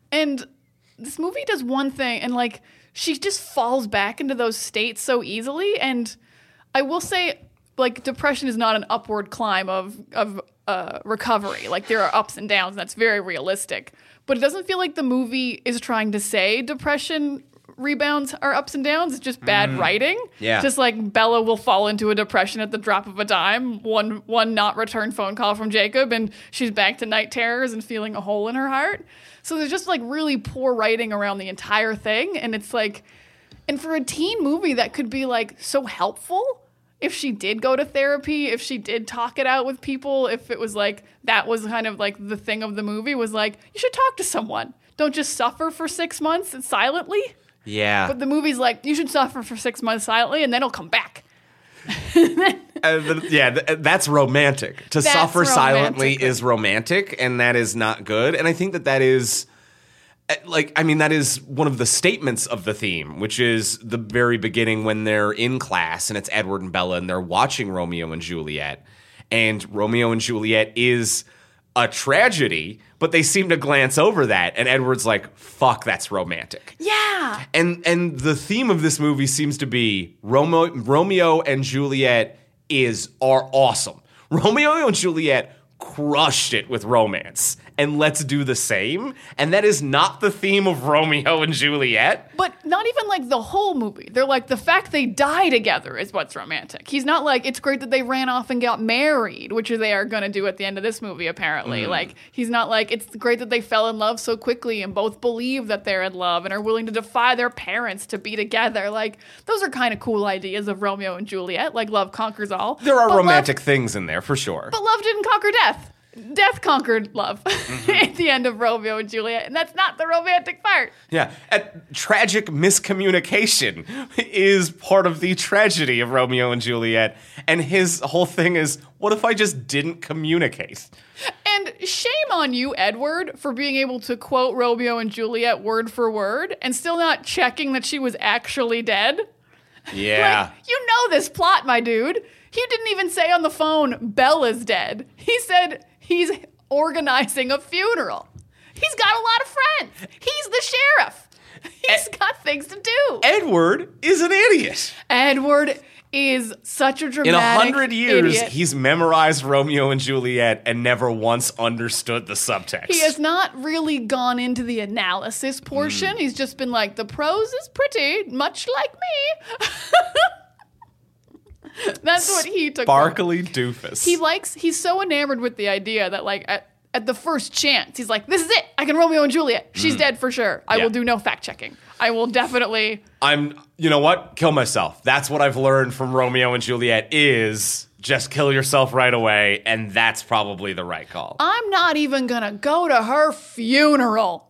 And this movie does one thing, and like she just falls back into those states so easily. And I will say, like, depression is not an upward climb of recovery. Like, there are ups and downs, and that's very realistic. But it doesn't feel like the movie is trying to say depression rebounds are ups and downs. It's just bad writing. Yeah. Just like Bella will fall into a depression at the drop of a dime. One not returned phone call from Jacob, and she's back to night terrors and feeling a hole in her heart. So there's just like really poor writing around the entire thing. And it's like, and for a teen movie that could be like so helpful if she did go to therapy, if she did talk it out with people, if it was like, that was kind of like the thing of the movie was like, you should talk to someone. Don't just suffer for 6 months silently. Yeah. But the movie's like, you should suffer for 6 months silently and then it'll come back. That's romantic. To suffer silently is romantic, and that is not good. And I think that is, that is one of the statements of the theme, which is the very beginning when they're in class and it's Edward and Bella and they're watching Romeo and Juliet. And Romeo and Juliet is a tragedy, but they seem to glance over that. And Edward's like, fuck, that's romantic. Yeah. And the theme of this movie seems to be Romeo and Juliet are awesome. Romeo and Juliet crushed it with romance, and let's do the same. And that is not the theme of Romeo and Juliet. But not even like the whole movie. They're like, the fact they die together is what's romantic. He's not like, it's great that they ran off and got married, which they are going to do at the end of this movie, apparently. Like, he's not like, it's great that they fell in love so quickly and both believe that they're in love and are willing to defy their parents to be together. Like, those are kind of cool ideas of Romeo and Juliet. Like, love conquers all. There are romantic things in there, for sure. But love didn't conquer death. Death conquered love at the end of Romeo and Juliet, and that's not the romantic part. Yeah, tragic miscommunication is part of the tragedy of Romeo and Juliet, and his whole thing is, what if I just didn't communicate? And shame on you, Edward, for being able to quote Romeo and Juliet word for word and still not checking that she was actually dead. Yeah. Like, you know this plot, my dude. He didn't even say on the phone, Bella's dead. He said he's organizing a funeral. He's got a lot of friends. He's the sheriff. He's got things to do. Edward is an idiot. Edward is such a dramatic In 100 years, idiot. He's memorized Romeo and Juliet and never once understood the subtext. He has not really gone into the analysis portion. He's just been like, the prose is pretty, much like me. That's what he took. Sparkly doofus. He's so enamored with the idea that like at the first chance, he's like, this is it. I can Romeo and Juliet. She's dead for sure. I will do no fact checking. I will definitely. You know what? Kill myself. That's what I've learned from Romeo and Juliet is just kill yourself right away. And that's probably the right call. I'm not even going to go to her funeral.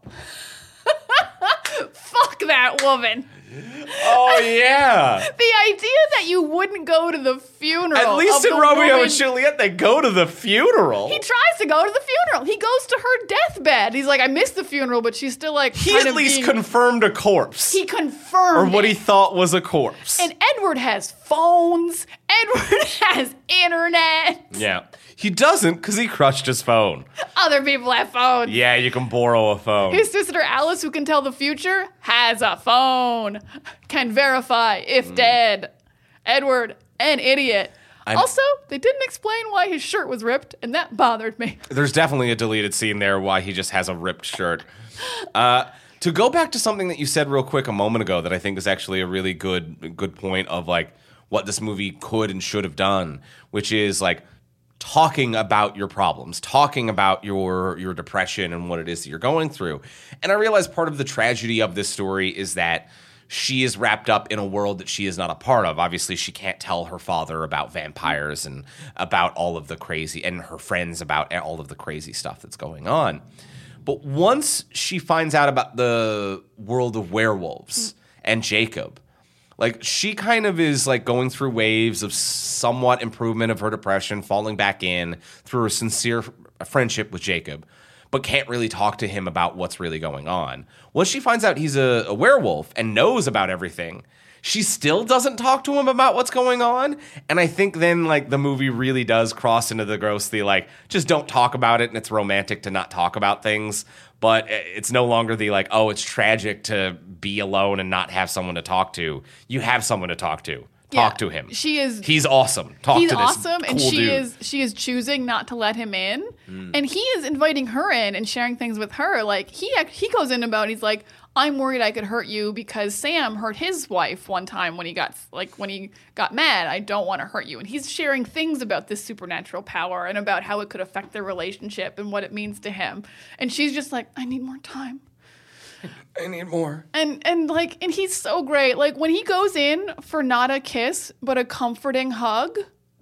Fuck that woman. Oh, yeah. The idea that you wouldn't go to the funeral. At least in Romeo and Juliet, they go to the funeral. He tries to go to the funeral. He goes to her deathbed. He's like, I missed the funeral, but she's still like, he at least confirmed a corpse. He confirmed or what he thought was a corpse. And Edward has phones. Edward has internet. Yeah. He doesn't because he crushed his phone. Other people have phones. Yeah, you can borrow a phone. His sister Alice, who can tell the future, has a phone. Can verify if dead. Edward, an idiot. Also, they didn't explain why his shirt was ripped, and that bothered me. There's definitely a deleted scene there why he just has a ripped shirt. To go back to something that you said real quick a moment ago that I think is actually a really good point of like what this movie could and should have done, which is like talking about your problems, talking about your depression and what it is that you're going through. And I realize part of the tragedy of this story is that she is wrapped up in a world that she is not a part of. Obviously, she can't tell her father about vampires and about all of the crazy, and her friends about all of the crazy stuff that's going on. But once she finds out about the world of werewolves and Jacob, like she kind of is like going through waves of somewhat improvement of her depression, falling back in through a sincere friendship with Jacob, but can't really talk to him about what's really going on. Once she finds out he's a werewolf and knows about everything, she still doesn't talk to him about what's going on. And I think then like the movie really does cross into the grossly like just don't talk about it, and it's romantic to not talk about things. But it's no longer the like, oh, it's tragic to be alone and not have someone to talk to. You have someone to talk to. Talk to him. He's awesome. He's to this awesome, cool and dude. she is choosing not to let him in, and he is inviting her in and sharing things with her. Like he goes in about, he's like, I'm worried I could hurt you because Sam hurt his wife one time when he got mad. I don't want to hurt you, and he's sharing things about this supernatural power and about how it could affect their relationship and what it means to him. And she's just like, I need more time. I need more. And he's so great. Like when he goes in for not a kiss but a comforting hug.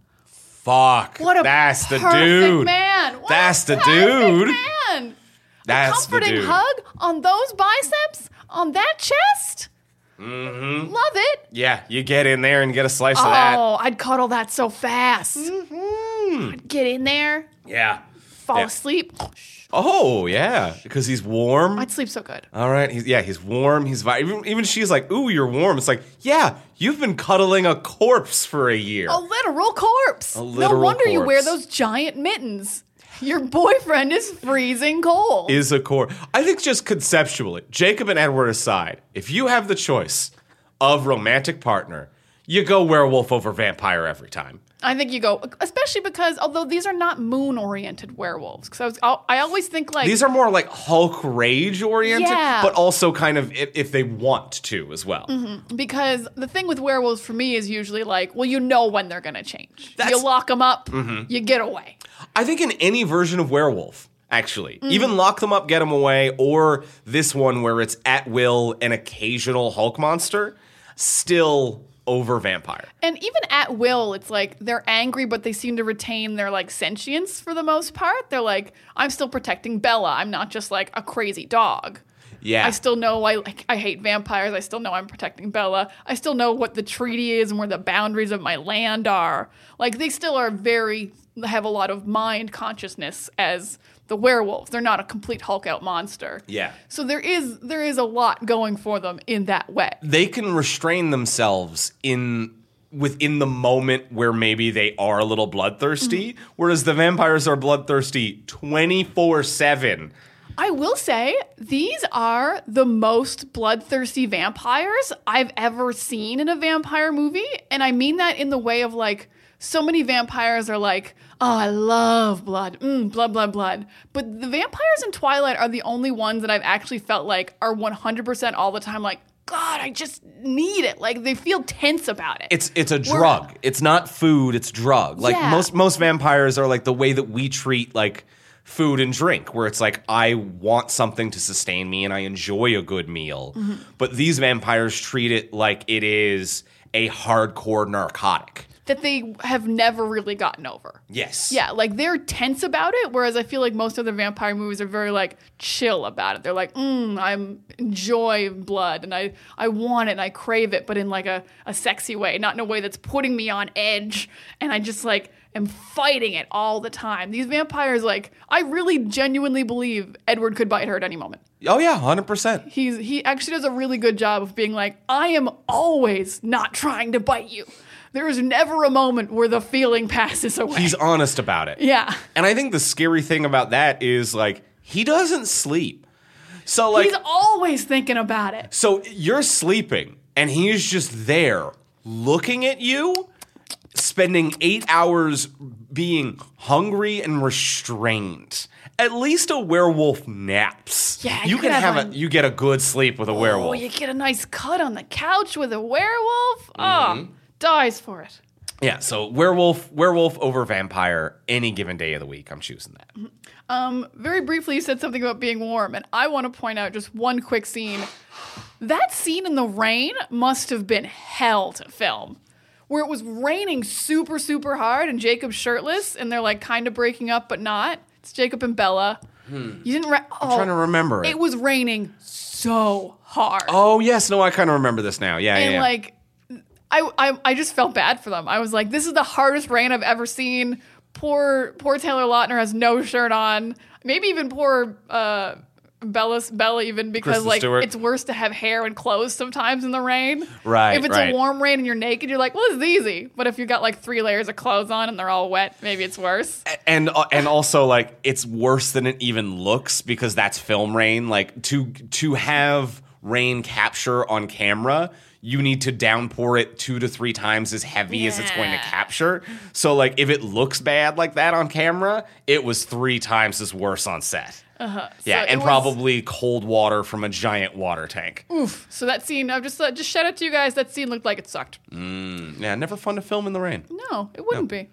Fuck. That's the dude. Man. That's the dude. Man. That's a comforting the dude. hug on those biceps, on that chest. Mm-hmm. Love it. Yeah, you get in there and get a slice of that. Oh, I'd cuddle that so fast. Mm-hmm. I'd get in there. Yeah. Fall asleep. Oh, yeah, because he's warm. I'd sleep so good. All right. He's warm. He's even she's like, ooh, you're warm. It's like, yeah, you've been cuddling a corpse for a year. A literal corpse. No wonder you wear those giant mittens. Your boyfriend is freezing cold. Is a corpse. I think just conceptually, Jacob and Edward aside, if you have the choice of romantic partner, you go werewolf over vampire every time. I think you go, especially because although these are not moon-oriented werewolves, because I always think like these are more like Hulk rage oriented, Yeah. but also kind of if they want to as well. Mm-hmm. Because the thing with werewolves for me is usually like, well, you know when they're going to change. That's- You lock them up, Mm-hmm. you get away. I think in any version of werewolf, actually, even lock them up, get them away, or this one where it's at will an occasional Hulk monster, still over vampire. And even at will, it's like they're angry, but they seem to retain their like sentience for the most part. They're like, I'm still protecting Bella. I'm not just like a crazy dog. Yeah. I still know I hate vampires. I still know I'm protecting Bella. I still know what the treaty is and where the boundaries of my land are. Like they still have a lot of mind consciousness as the werewolves. They're not a complete Hulk out monster. Yeah. So there is a lot going for them in that way. They can restrain themselves within the moment where maybe they are a little bloodthirsty, whereas the vampires are bloodthirsty 24/7. I will say, these are the most bloodthirsty vampires I've ever seen in a vampire movie. And I mean that in the way of like, so many vampires are like, oh, I love blood. Blood, blood, blood. But the vampires in Twilight are the only ones that I've actually felt like are 100% all the time like, God, I just need it. Like they feel tense about it. It's a drug. It's not food, it's drug. Like Yeah. most vampires are like the way that we treat like food and drink, where it's like, I want something to sustain me and I enjoy a good meal. Mm-hmm. But these vampires treat it like it is a hardcore narcotic. That they have never really gotten over. Yes. Yeah, like they're tense about it, whereas I feel like most of the vampire movies are very like chill about it. They're like, I enjoy blood and I want it and I crave it, but in like a sexy way, not in a way that's putting me on edge. And I just like am fighting it all the time. These vampires, like, I really genuinely believe Edward could bite her at any moment. Oh yeah, 100%. He actually does a really good job of being like, I am always not trying to bite you. There is never a moment where the feeling passes away. He's honest about it. Yeah. And I think the scary thing about that is like he doesn't sleep. So like He's always thinking about it. so you're sleeping and he's just there looking at you, spending 8 hours being hungry and restrained. At least a werewolf naps. Yeah, you could can have have you get a good sleep with a werewolf. Oh, you get a nice cut on the couch with a werewolf. Oh, dies for it. Yeah, so werewolf over vampire any given day of the week. I'm choosing that. Very briefly, you said something about being warm, and I want to point out just one quick scene. That scene in the rain must have been hell to film. Where it was raining super, super hard and Jacob's shirtless and they're like kind of breaking up but not. It's Jacob and Bella. You didn't I'm trying to remember it. It was raining so hard. Oh, yes. No, I kind of remember this now. Yeah, and yeah. like I just felt bad for them. I was like, this is the hardest rain I've ever seen. Poor Taylor Lautner has no shirt on. Maybe even poor Bella even because Kristen like Stewart. it's worse to have hair and clothes sometimes in the rain. Right, If it's right. a warm rain and you're naked, you're like, well, it's easy. But if you got like 3 layers of clothes on and they're all wet, maybe it's worse. And also like it's worse than it even looks because that's film rain. Like to have rain capture on camera, you need to downpour it 2 to 3 times as heavy as it's going to Yeah. capture. So like if it looks bad like that on camera, it was 3 times as worse on set. Yeah, So and it was- probably cold water from a giant water tank. Oof. So that scene, I've just shout out to you guys. That scene looked like it sucked. Yeah, never fun to film in the rain. No, it wouldn't be.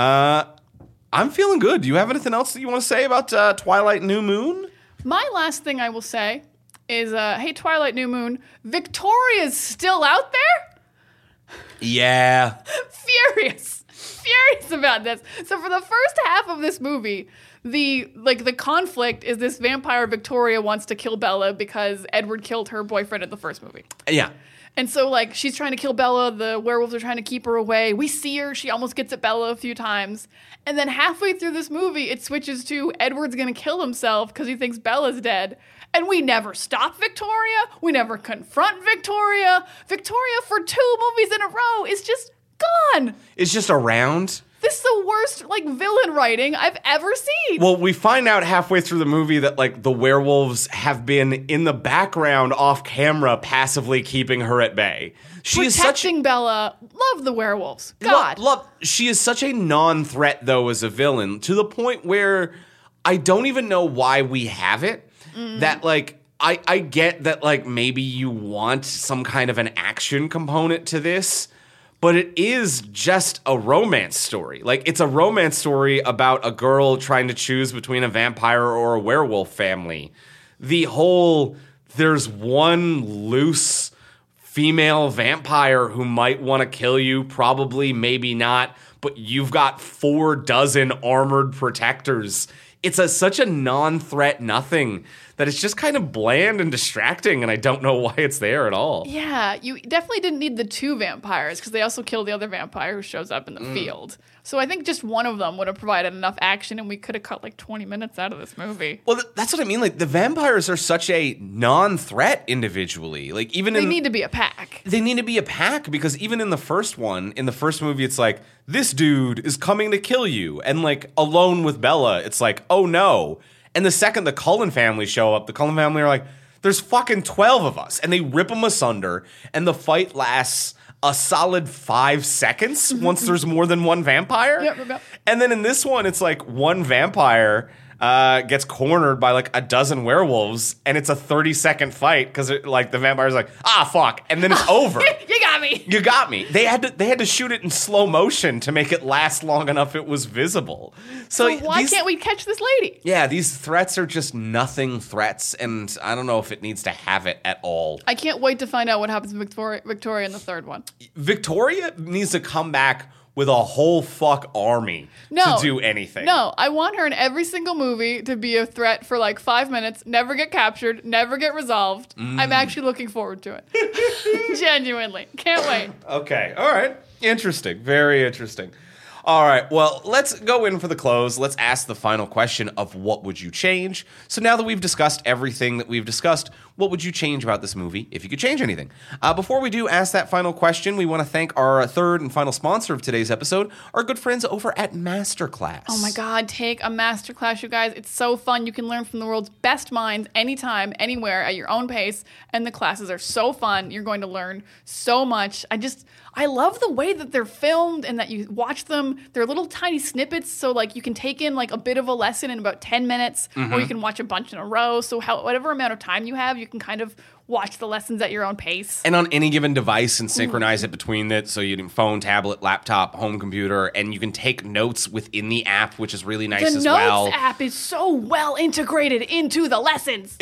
I'm feeling good. Do you have anything else that you want to say about Twilight New Moon? My last thing I will say is, hey, Twilight New Moon, Victoria's still out there? Yeah. Furious about this. So for the first half of this movie, the conflict is this vampire Victoria wants to kill Bella because Edward killed her boyfriend in the first movie. Yeah. And so, like, she's trying to kill Bella. The werewolves are trying to keep her away. We see her. She almost gets at Bella a few times. And then halfway through this movie, it switches to Edward's going to kill himself because he thinks Bella's dead. And we never stop Victoria. We never confront Victoria. Victoria, for 2 movies in a row, is just gone. It's just around. This is the worst, like, villain writing I've ever seen. Well, we find out halfway through the movie that like the werewolves have been in the background off camera passively keeping her at bay. She is such Protecting Bella. Love the werewolves. God. She is such a non-threat though as a villain to the point where I don't even know why we have it. That like I get that like maybe you want some kind of an action component to this. But it is just a romance story. Like, it's a romance story about a girl trying to choose between a vampire or a werewolf family. The whole, there's one loose female vampire who might want to kill you, probably, maybe not, but you've got 4 dozen armored protectors. It's such a non-threat nothing that it's just kind of bland and distracting, and I don't know why it's there at all. Yeah, you definitely didn't need the 2 vampires because they also kill the other vampire who shows up in the field. So I think just one of them would have provided enough action and we could have cut like 20 minutes out of this movie. Well, that's what I mean. Like, the vampires are such a non-threat individually. Like, even They need to be a pack. They need to be a pack because even in the first movie, it's like, this dude is coming to kill you. And like, alone with Bella, it's like, oh no. And the second the Cullen family show up, the Cullen family are like, there's fucking 12 of us. And they rip them asunder. And the fight lasts a solid 5 seconds once there's more than one vampire. Yep. And then in this one, it's like one vampire gets cornered by like a dozen werewolves, and it's a 30-second fight because like the vampire's like, fuck, and then it's over. You got me. You got me. They had to shoot it in slow motion to make it last long enough it was visible. So why can't we catch this lady? Yeah, these threats are just nothing threats, and I don't know if it needs to have it at all. I can't wait to find out what happens to Victoria in the third one. Victoria needs to come back with a whole fuck army to do anything. No, I want her in every single movie to be a threat for like 5 minutes, never get captured, never get resolved. I'm actually looking forward to it. Genuinely. Can't wait. Okay. All right. Interesting. Very interesting. All right, well, let's go in for the close. Let's ask the final question of what would you change? So now that we've discussed everything that we've discussed, what would you change about this movie if you could change anything? Before we do ask that final question, we want to thank our third and final sponsor of today's episode, our good friends over at Masterclass. Oh my God, take a masterclass, you guys. It's so fun. You can learn from the world's best minds anytime, anywhere, at your own pace. And the classes are so fun. You're going to learn so much. I love the way that they're filmed and that you watch them. They're little tiny snippets, so like you can take in like a bit of a lesson in about 10 minutes, or you can watch a bunch in a row. So whatever amount of time you have, you can kind of watch the lessons at your own pace. And on any given device and synchronize it between it. So you can phone, tablet, laptop, home computer, and you can take notes within the app, which is really nice as well. The Notes app is so well integrated into the lessons.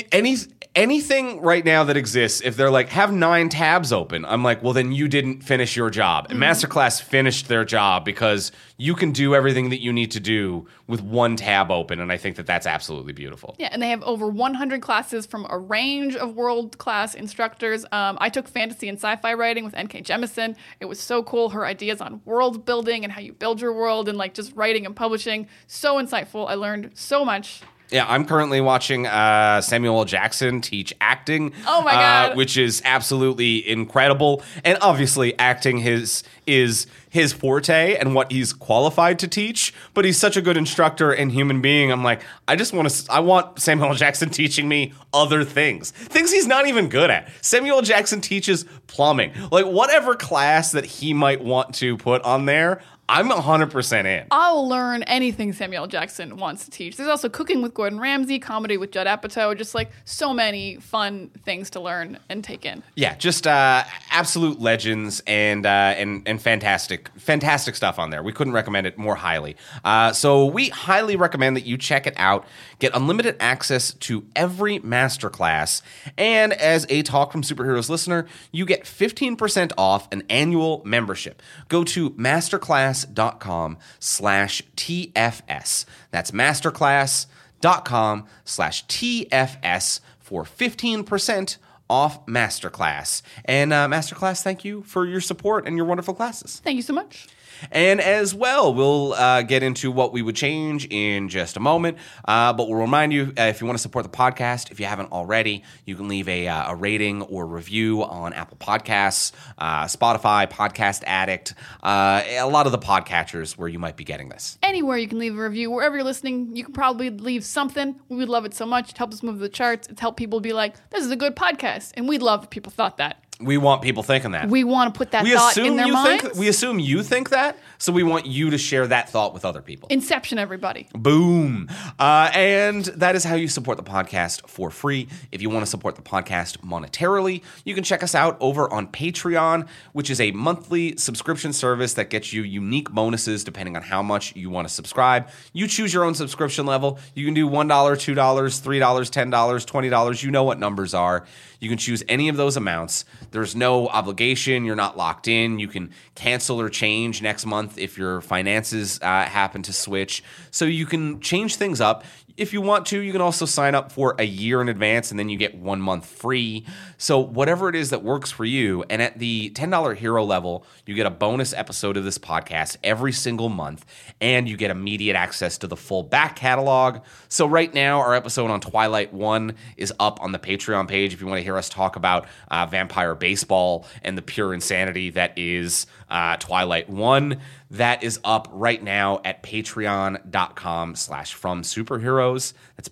Anything right now that exists, if they're like, have 9 tabs open, I'm like, well, then you didn't finish your job. And Masterclass finished their job because you can do everything that you need to do with 1 tab open. And I think that that's absolutely beautiful. Yeah, and they have over 100 classes from a range of world-class instructors. I took fantasy and sci-fi writing with N.K. Jemisin. It was so cool. Her ideas on world building and how you build your world and like just writing and publishing. So insightful. I learned so much. Yeah, I'm currently watching Samuel L. Jackson teach acting. Oh my God. Which is absolutely incredible. And obviously, acting is his forte and what he's qualified to teach. But he's such a good instructor and human being. I'm like, I want Samuel L. Jackson teaching me other things he's not even good at. Samuel L. Jackson teaches plumbing. Like, whatever class that he might want to put on there, I'm 100% in. I'll learn anything Samuel L. Jackson wants to teach. There's also cooking with Gordon Ramsay, comedy with Judd Apatow, just like so many fun things to learn and take in. Yeah, just absolute legends and fantastic stuff on there. We couldn't recommend it more highly. So we highly recommend that you check it out. Get unlimited access to every masterclass. And as a Talk from Superheroes listener, you get 15% off an annual membership. Go to masterclass.com/TFS. That's masterclass.com/TFS for 15% off Masterclass. And Masterclass, thank you for your support and your wonderful classes. Thank you so much. And as well, we'll get into what we would change in just a moment. But we'll remind you, if you want to support the podcast, if you haven't already, you can leave a rating or review on Apple Podcasts, Spotify, Podcast Addict, a lot of the podcatchers where you might be getting this. Anywhere you can leave a review, wherever you're listening, you can probably leave something. We would love it so much. It helps us move the charts. It's helped people be like, this is a good podcast. And we'd love if people thought that. We want people thinking that. We want to put that thought in their minds. We assume you think that, so we want you to share that thought with other people. Inception, everybody. Boom. And that is how you support the podcast for free. If you want to support the podcast monetarily, you can check us out over on Patreon, which is a monthly subscription service that gets you unique bonuses depending on how much you want to subscribe. You choose your own subscription level. You can do $1, $2, $3, $10, $20. You know what numbers are. You can choose any of those amounts. There's no obligation. You're not locked in. You can cancel or change next month if your finances happen to switch. So you can change things up. If you want to, you can also sign up for a year in advance, and then you get 1 month free. So whatever it is that works for you. And at the $10 hero level, you get a bonus episode of this podcast every single month, and you get immediate access to the full back catalog. So right now, our episode on Twilight 1 is up on the Patreon page if you want to hear us talk about vampire baseball and the pure insanity that is Twilight 1. That is up right now at patreon.com/FromSuperheroes. That's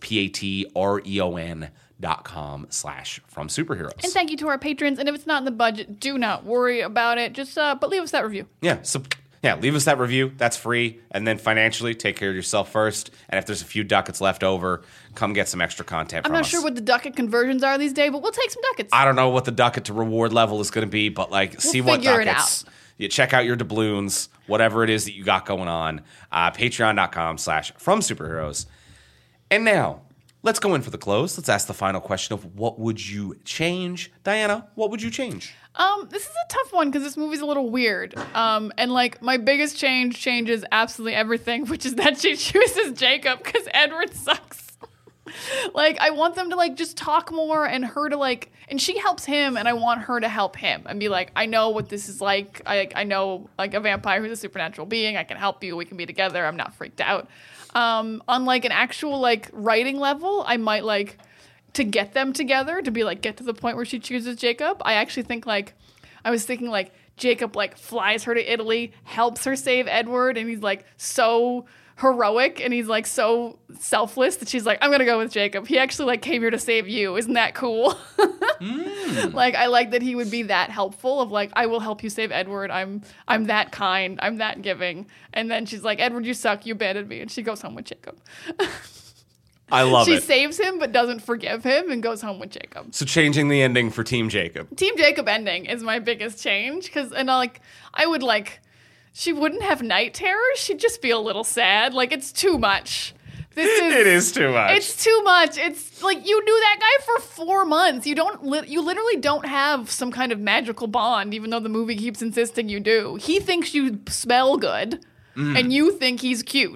patreon.com/FromSuperheroes. And thank you to our patrons. And if it's not in the budget, do not worry about it. Just but leave us that review. Yeah. So leave us that review. That's free. And then financially, take care of yourself first. And if there's a few ducats left over, come get some extra content from us. I'm not sure what the ducat conversions are these days, but we'll take some ducats. I don't know what the ducat to reward level is going to be, but see what figure ducats. It out. You check out your doubloons, whatever it is that you got going on. Patreon.com/FromSuperheroes. And now, let's go in for the close. Let's ask the final question of what would you change? Diana, what would you change? This is a tough one because this movie's a little weird. And my biggest changes absolutely everything, which is that she chooses Jacob because Edward sucks. I want them to just talk more and her to and she helps him and I want her to help him and be like, I know what this is like. I know a vampire who's a supernatural being. I can help you. We can be together. I'm not freaked out. On an actual writing level, I might to get them together to be get to the point where she chooses Jacob. I actually think I was thinking Jacob flies her to Italy, helps her save Edward, and he's so heroic and he's so selfless that she's I'm gonna go with Jacob. He actually came here to save you. Isn't that cool? I like that he would be that helpful of I will help you save Edward. I'm that kind. I'm that giving. And then she's Edward, you suck. You abandoned me. And she goes home with Jacob. I love it. She saves him but doesn't forgive him and goes home with Jacob. So changing the ending for Team Jacob. Team Jacob ending is my biggest change I would she wouldn't have night terrors. She'd just be a little sad. It's too much. It is too much. It's too much. It's you knew that guy for 4 months. You literally don't have some kind of magical bond, even though the movie keeps insisting you do. He thinks you smell good, and you think he's cute.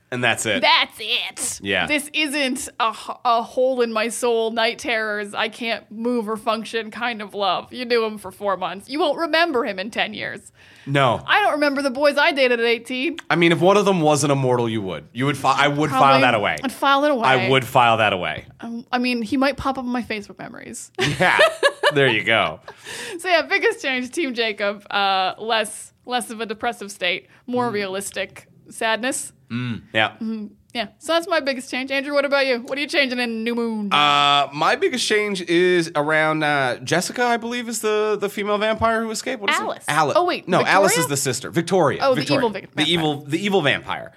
And that's it. That's it. Yeah. This isn't a hole in my soul, night terrors, I can't move or function kind of love. You knew him for 4 months. You won't remember him in 10 years. No. I don't remember the boys I dated at 18. I mean, if one of them wasn't immortal, you would. I would file that away. I'd file it away. I would file that away. I mean, he might pop up in my Facebook memories. Yeah. There you go. So yeah, biggest change, Team Jacob. Less of a depressive state, more realistic sadness. Yeah. Yeah, so that's my biggest change. Andrew, what about you? What are you changing in New Moon? My biggest change is around Jessica, I believe, is the female vampire who escaped. What is Alice. it? Alice. Oh, wait, no, Victoria? Alice is the sister. Victoria. Oh, Victoria. The evil vampire.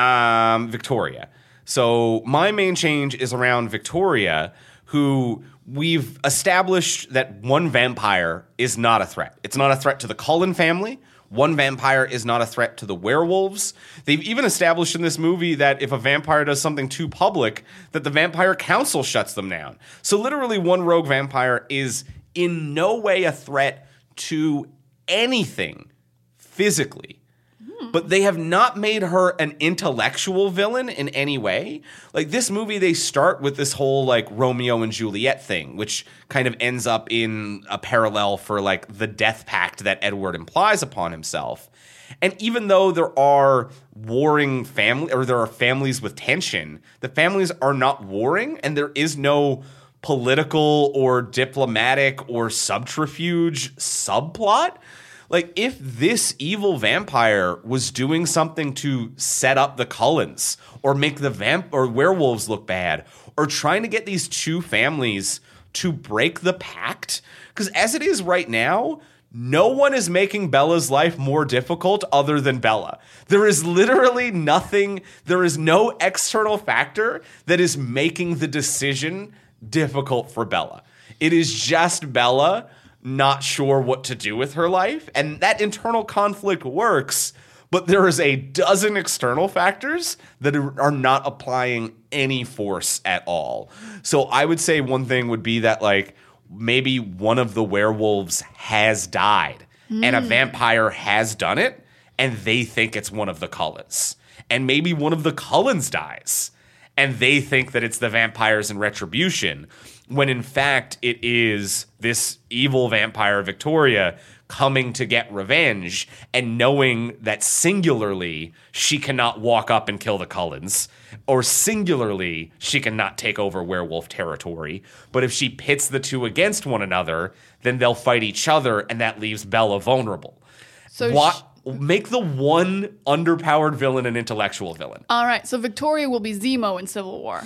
Victoria. So my main change is around Victoria, who we've established that one vampire is not a threat. It's not a threat to the Cullen family. One vampire is not a threat to the werewolves. They've even established in this movie that if a vampire does something too public, that the vampire council shuts them down. So literally one rogue vampire is in no way a threat to anything physically. But they have not made her an intellectual villain in any way. Like this movie, they start with this whole like Romeo and Juliet thing, which kind of ends up in a parallel for like the death pact that Edward implies upon himself. And even though there are there are families with tension, the families are not warring, and there is no political or diplomatic or subterfuge subplot. Like, if this evil vampire was doing something to set up the Cullens or make the werewolves look bad or trying to get these two families to break the pact, because as it is right now, no one is making Bella's life more difficult other than Bella. There is literally nothing, there is no external factor that is making the decision difficult for Bella. It is just Bella not sure what to do with her life, and that internal conflict works, but there is a dozen external factors that are not applying any force at all. So I would say one thing would be that like maybe one of the werewolves has died and a vampire has done it, and they think it's one of the Cullens. And maybe one of the Cullens dies and they think that it's the vampires in retribution, when in fact it is this evil vampire Victoria coming to get revenge and knowing that singularly she cannot walk up and kill the Cullens, or singularly she cannot take over werewolf territory. But if she pits the two against one another, then they'll fight each other, and that leaves Bella vulnerable. So make the one underpowered villain an intellectual villain. All right, so Victoria will be Zemo in Civil War.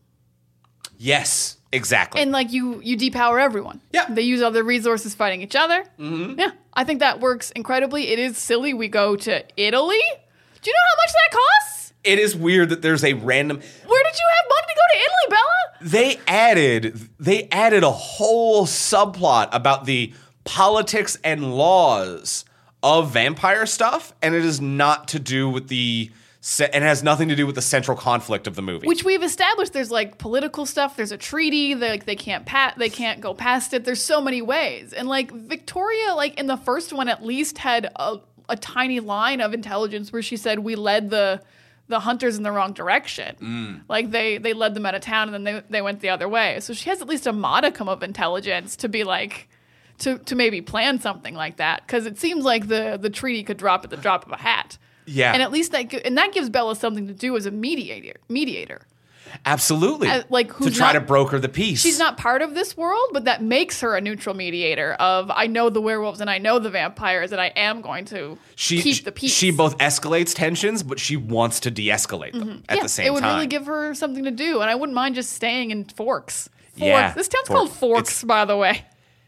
Yes, exactly. And like you depower everyone. Yeah. They use other resources fighting each other. Mm-hmm. Yeah, I think that works incredibly. It is silly. We go to Italy. Do you know how much that costs? It is weird that there's a random... Where did you have money to go to Italy, Bella? They added a whole subplot about the politics and laws of vampire stuff, and it is not to do with and has nothing to do with the central conflict of the movie. Which we've established. There's like political stuff. There's a treaty. They can't go past it. There's so many ways. And like Victoria, like in the first one at least, had a tiny line of intelligence where she said we led the hunters in the wrong direction. Like they led them out of town and then they went the other way. So she has at least a modicum of intelligence to be like to maybe plan something like that, because it seems like the treaty could drop at the drop of a hat. Yeah. And at least that gives Bella something to do as a mediator. Absolutely. To try to broker the peace. She's not part of this world, but that makes her a neutral mediator of, I know the werewolves and I know the vampires and I am going to keep the peace. She both escalates tensions, but she wants to de-escalate them at the same time. It would really give her something to do, and I wouldn't mind just staying in Forks. Yeah. This town's called Forks, by the way.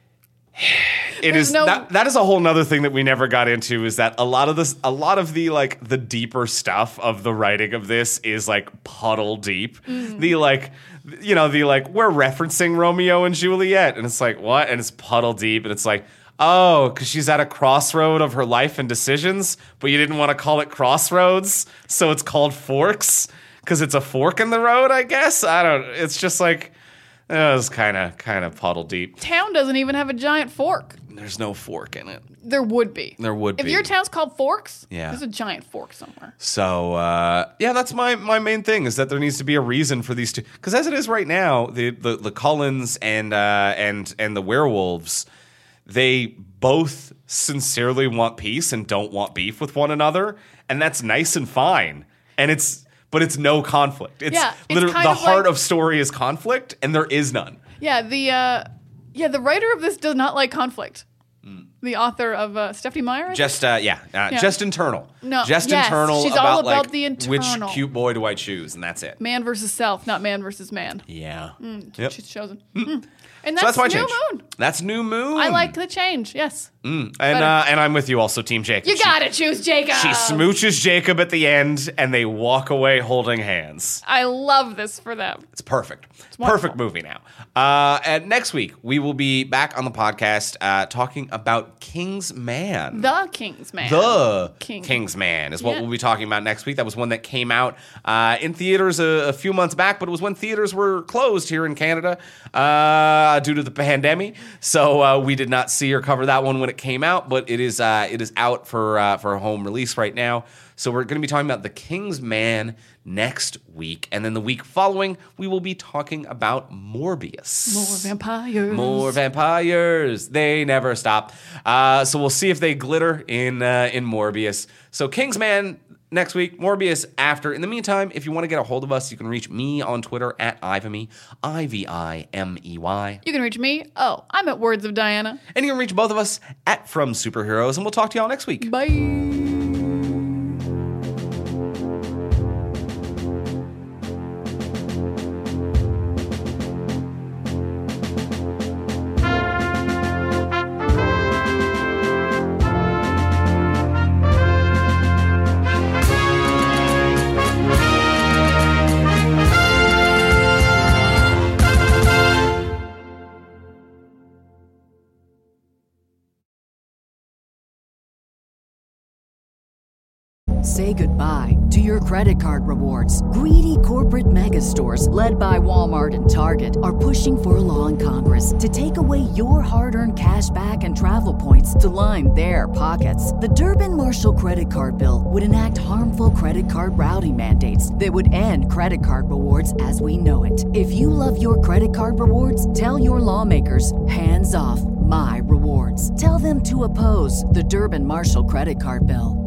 It is that is a whole nother thing that we never got into, is that a lot of the like the deeper stuff of the writing of this is like puddle deep. The like, we're referencing Romeo and Juliet, and it's like, what? And it's puddle deep, and it's like, oh, because she's at a crossroad of her life and decisions, but you didn't want to call it Crossroads, so it's called Forks because it's a fork in the road, I guess. It's just like, it was kind of puddle deep. Town doesn't even have a giant fork. There's no fork in it. There would be. There would If be. your town's called Forks, Yeah. there's a giant fork somewhere. So, that's my main thing is that there needs to be a reason for these two. Because as it is right now, the Cullens and the werewolves, they both sincerely want peace and don't want beef with one another, and that's nice and fine. But it's no conflict. It's literally kind the of heart like- of story is conflict, and there is none. Yeah, the writer of this does not like conflict. The author of Stephanie Meyer, I think? Just internal. No, just yes, internal. she's all about like, the internal. Which cute boy do I choose, and that's it. Man versus self, not man versus man. Yeah. She's chosen. And So that's, that's my New change. Moon. That's New Moon. I like the change, yes. and I'm with you also, Team Jacob. You gotta choose Jacob. She smooches Jacob at the end, and they walk away holding hands. I love this for them. It's perfect. wonderful. Perfect movie now. And next week, we will be back on the podcast talking about Kingsman. The Kingsman. The King. Kingsman is what Yeah. we'll be talking about next week. That was one that came out in theaters a few months back, but it was when theaters were closed here in Canada due to the pandemic. So we did not see or cover that one when it came out, but it is out for a home release right now. So we're going to be talking about The Kingsman next week, and then the week following we will be talking about Morbius. More vampires. More vampires. They never stop. So we'll see if they glitter in Morbius. So Kingsman next week, Morbius after. In the meantime, if you want to get a hold of us, you can reach me on Twitter at Ivimey, Ivimey. You can reach me. Oh, I'm at Words of Diana. And you can reach both of us at From Superheroes, and we'll talk to y'all next week. Bye. Say goodbye to your credit card rewards. Greedy corporate mega stores, led by Walmart and Target, are pushing for a law in Congress to take away your hard-earned cash back and travel points to line their pockets. The Durbin-Marshall credit card bill would enact harmful credit card routing mandates that would end credit card rewards as we know it. If you love your credit card rewards, tell your lawmakers, hands off my rewards. Tell them to oppose the Durbin-Marshall credit card bill.